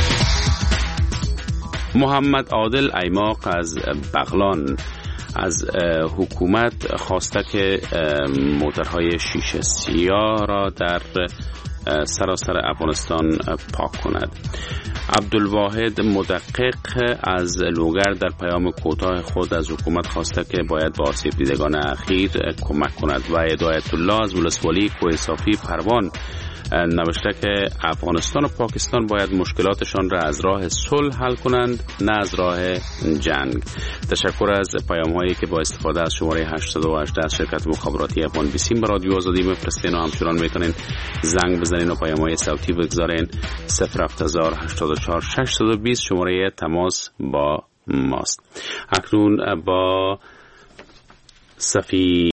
محمد عادل ایماق از بغلان از حکومت خواسته که موترهای شیشه سیاه را در سراسر افغانستان پاک کند. عبدالواحد مدقق از لوگر در پیام کوتاه خود از حکومت خواسته که باید با آسیب دیدگان اخیر کمک کند و هدایت الله از ولسوالی کوه صافی پروان نوشته که افغانستان و پاکستان باید مشکلاتشان را از راه صلح حل کنند نه از راه جنگ. تشکر از پیام هایی که با استفاده از شماره 818 از شرکت مخابراتی افغان بیسیم به رادیو آزادی میفرستین و همچنان میتونین زنگ بزنین و پیام های صوتی بگذارین. 07084 620 شماره تماس با ماست. اکنون با صفی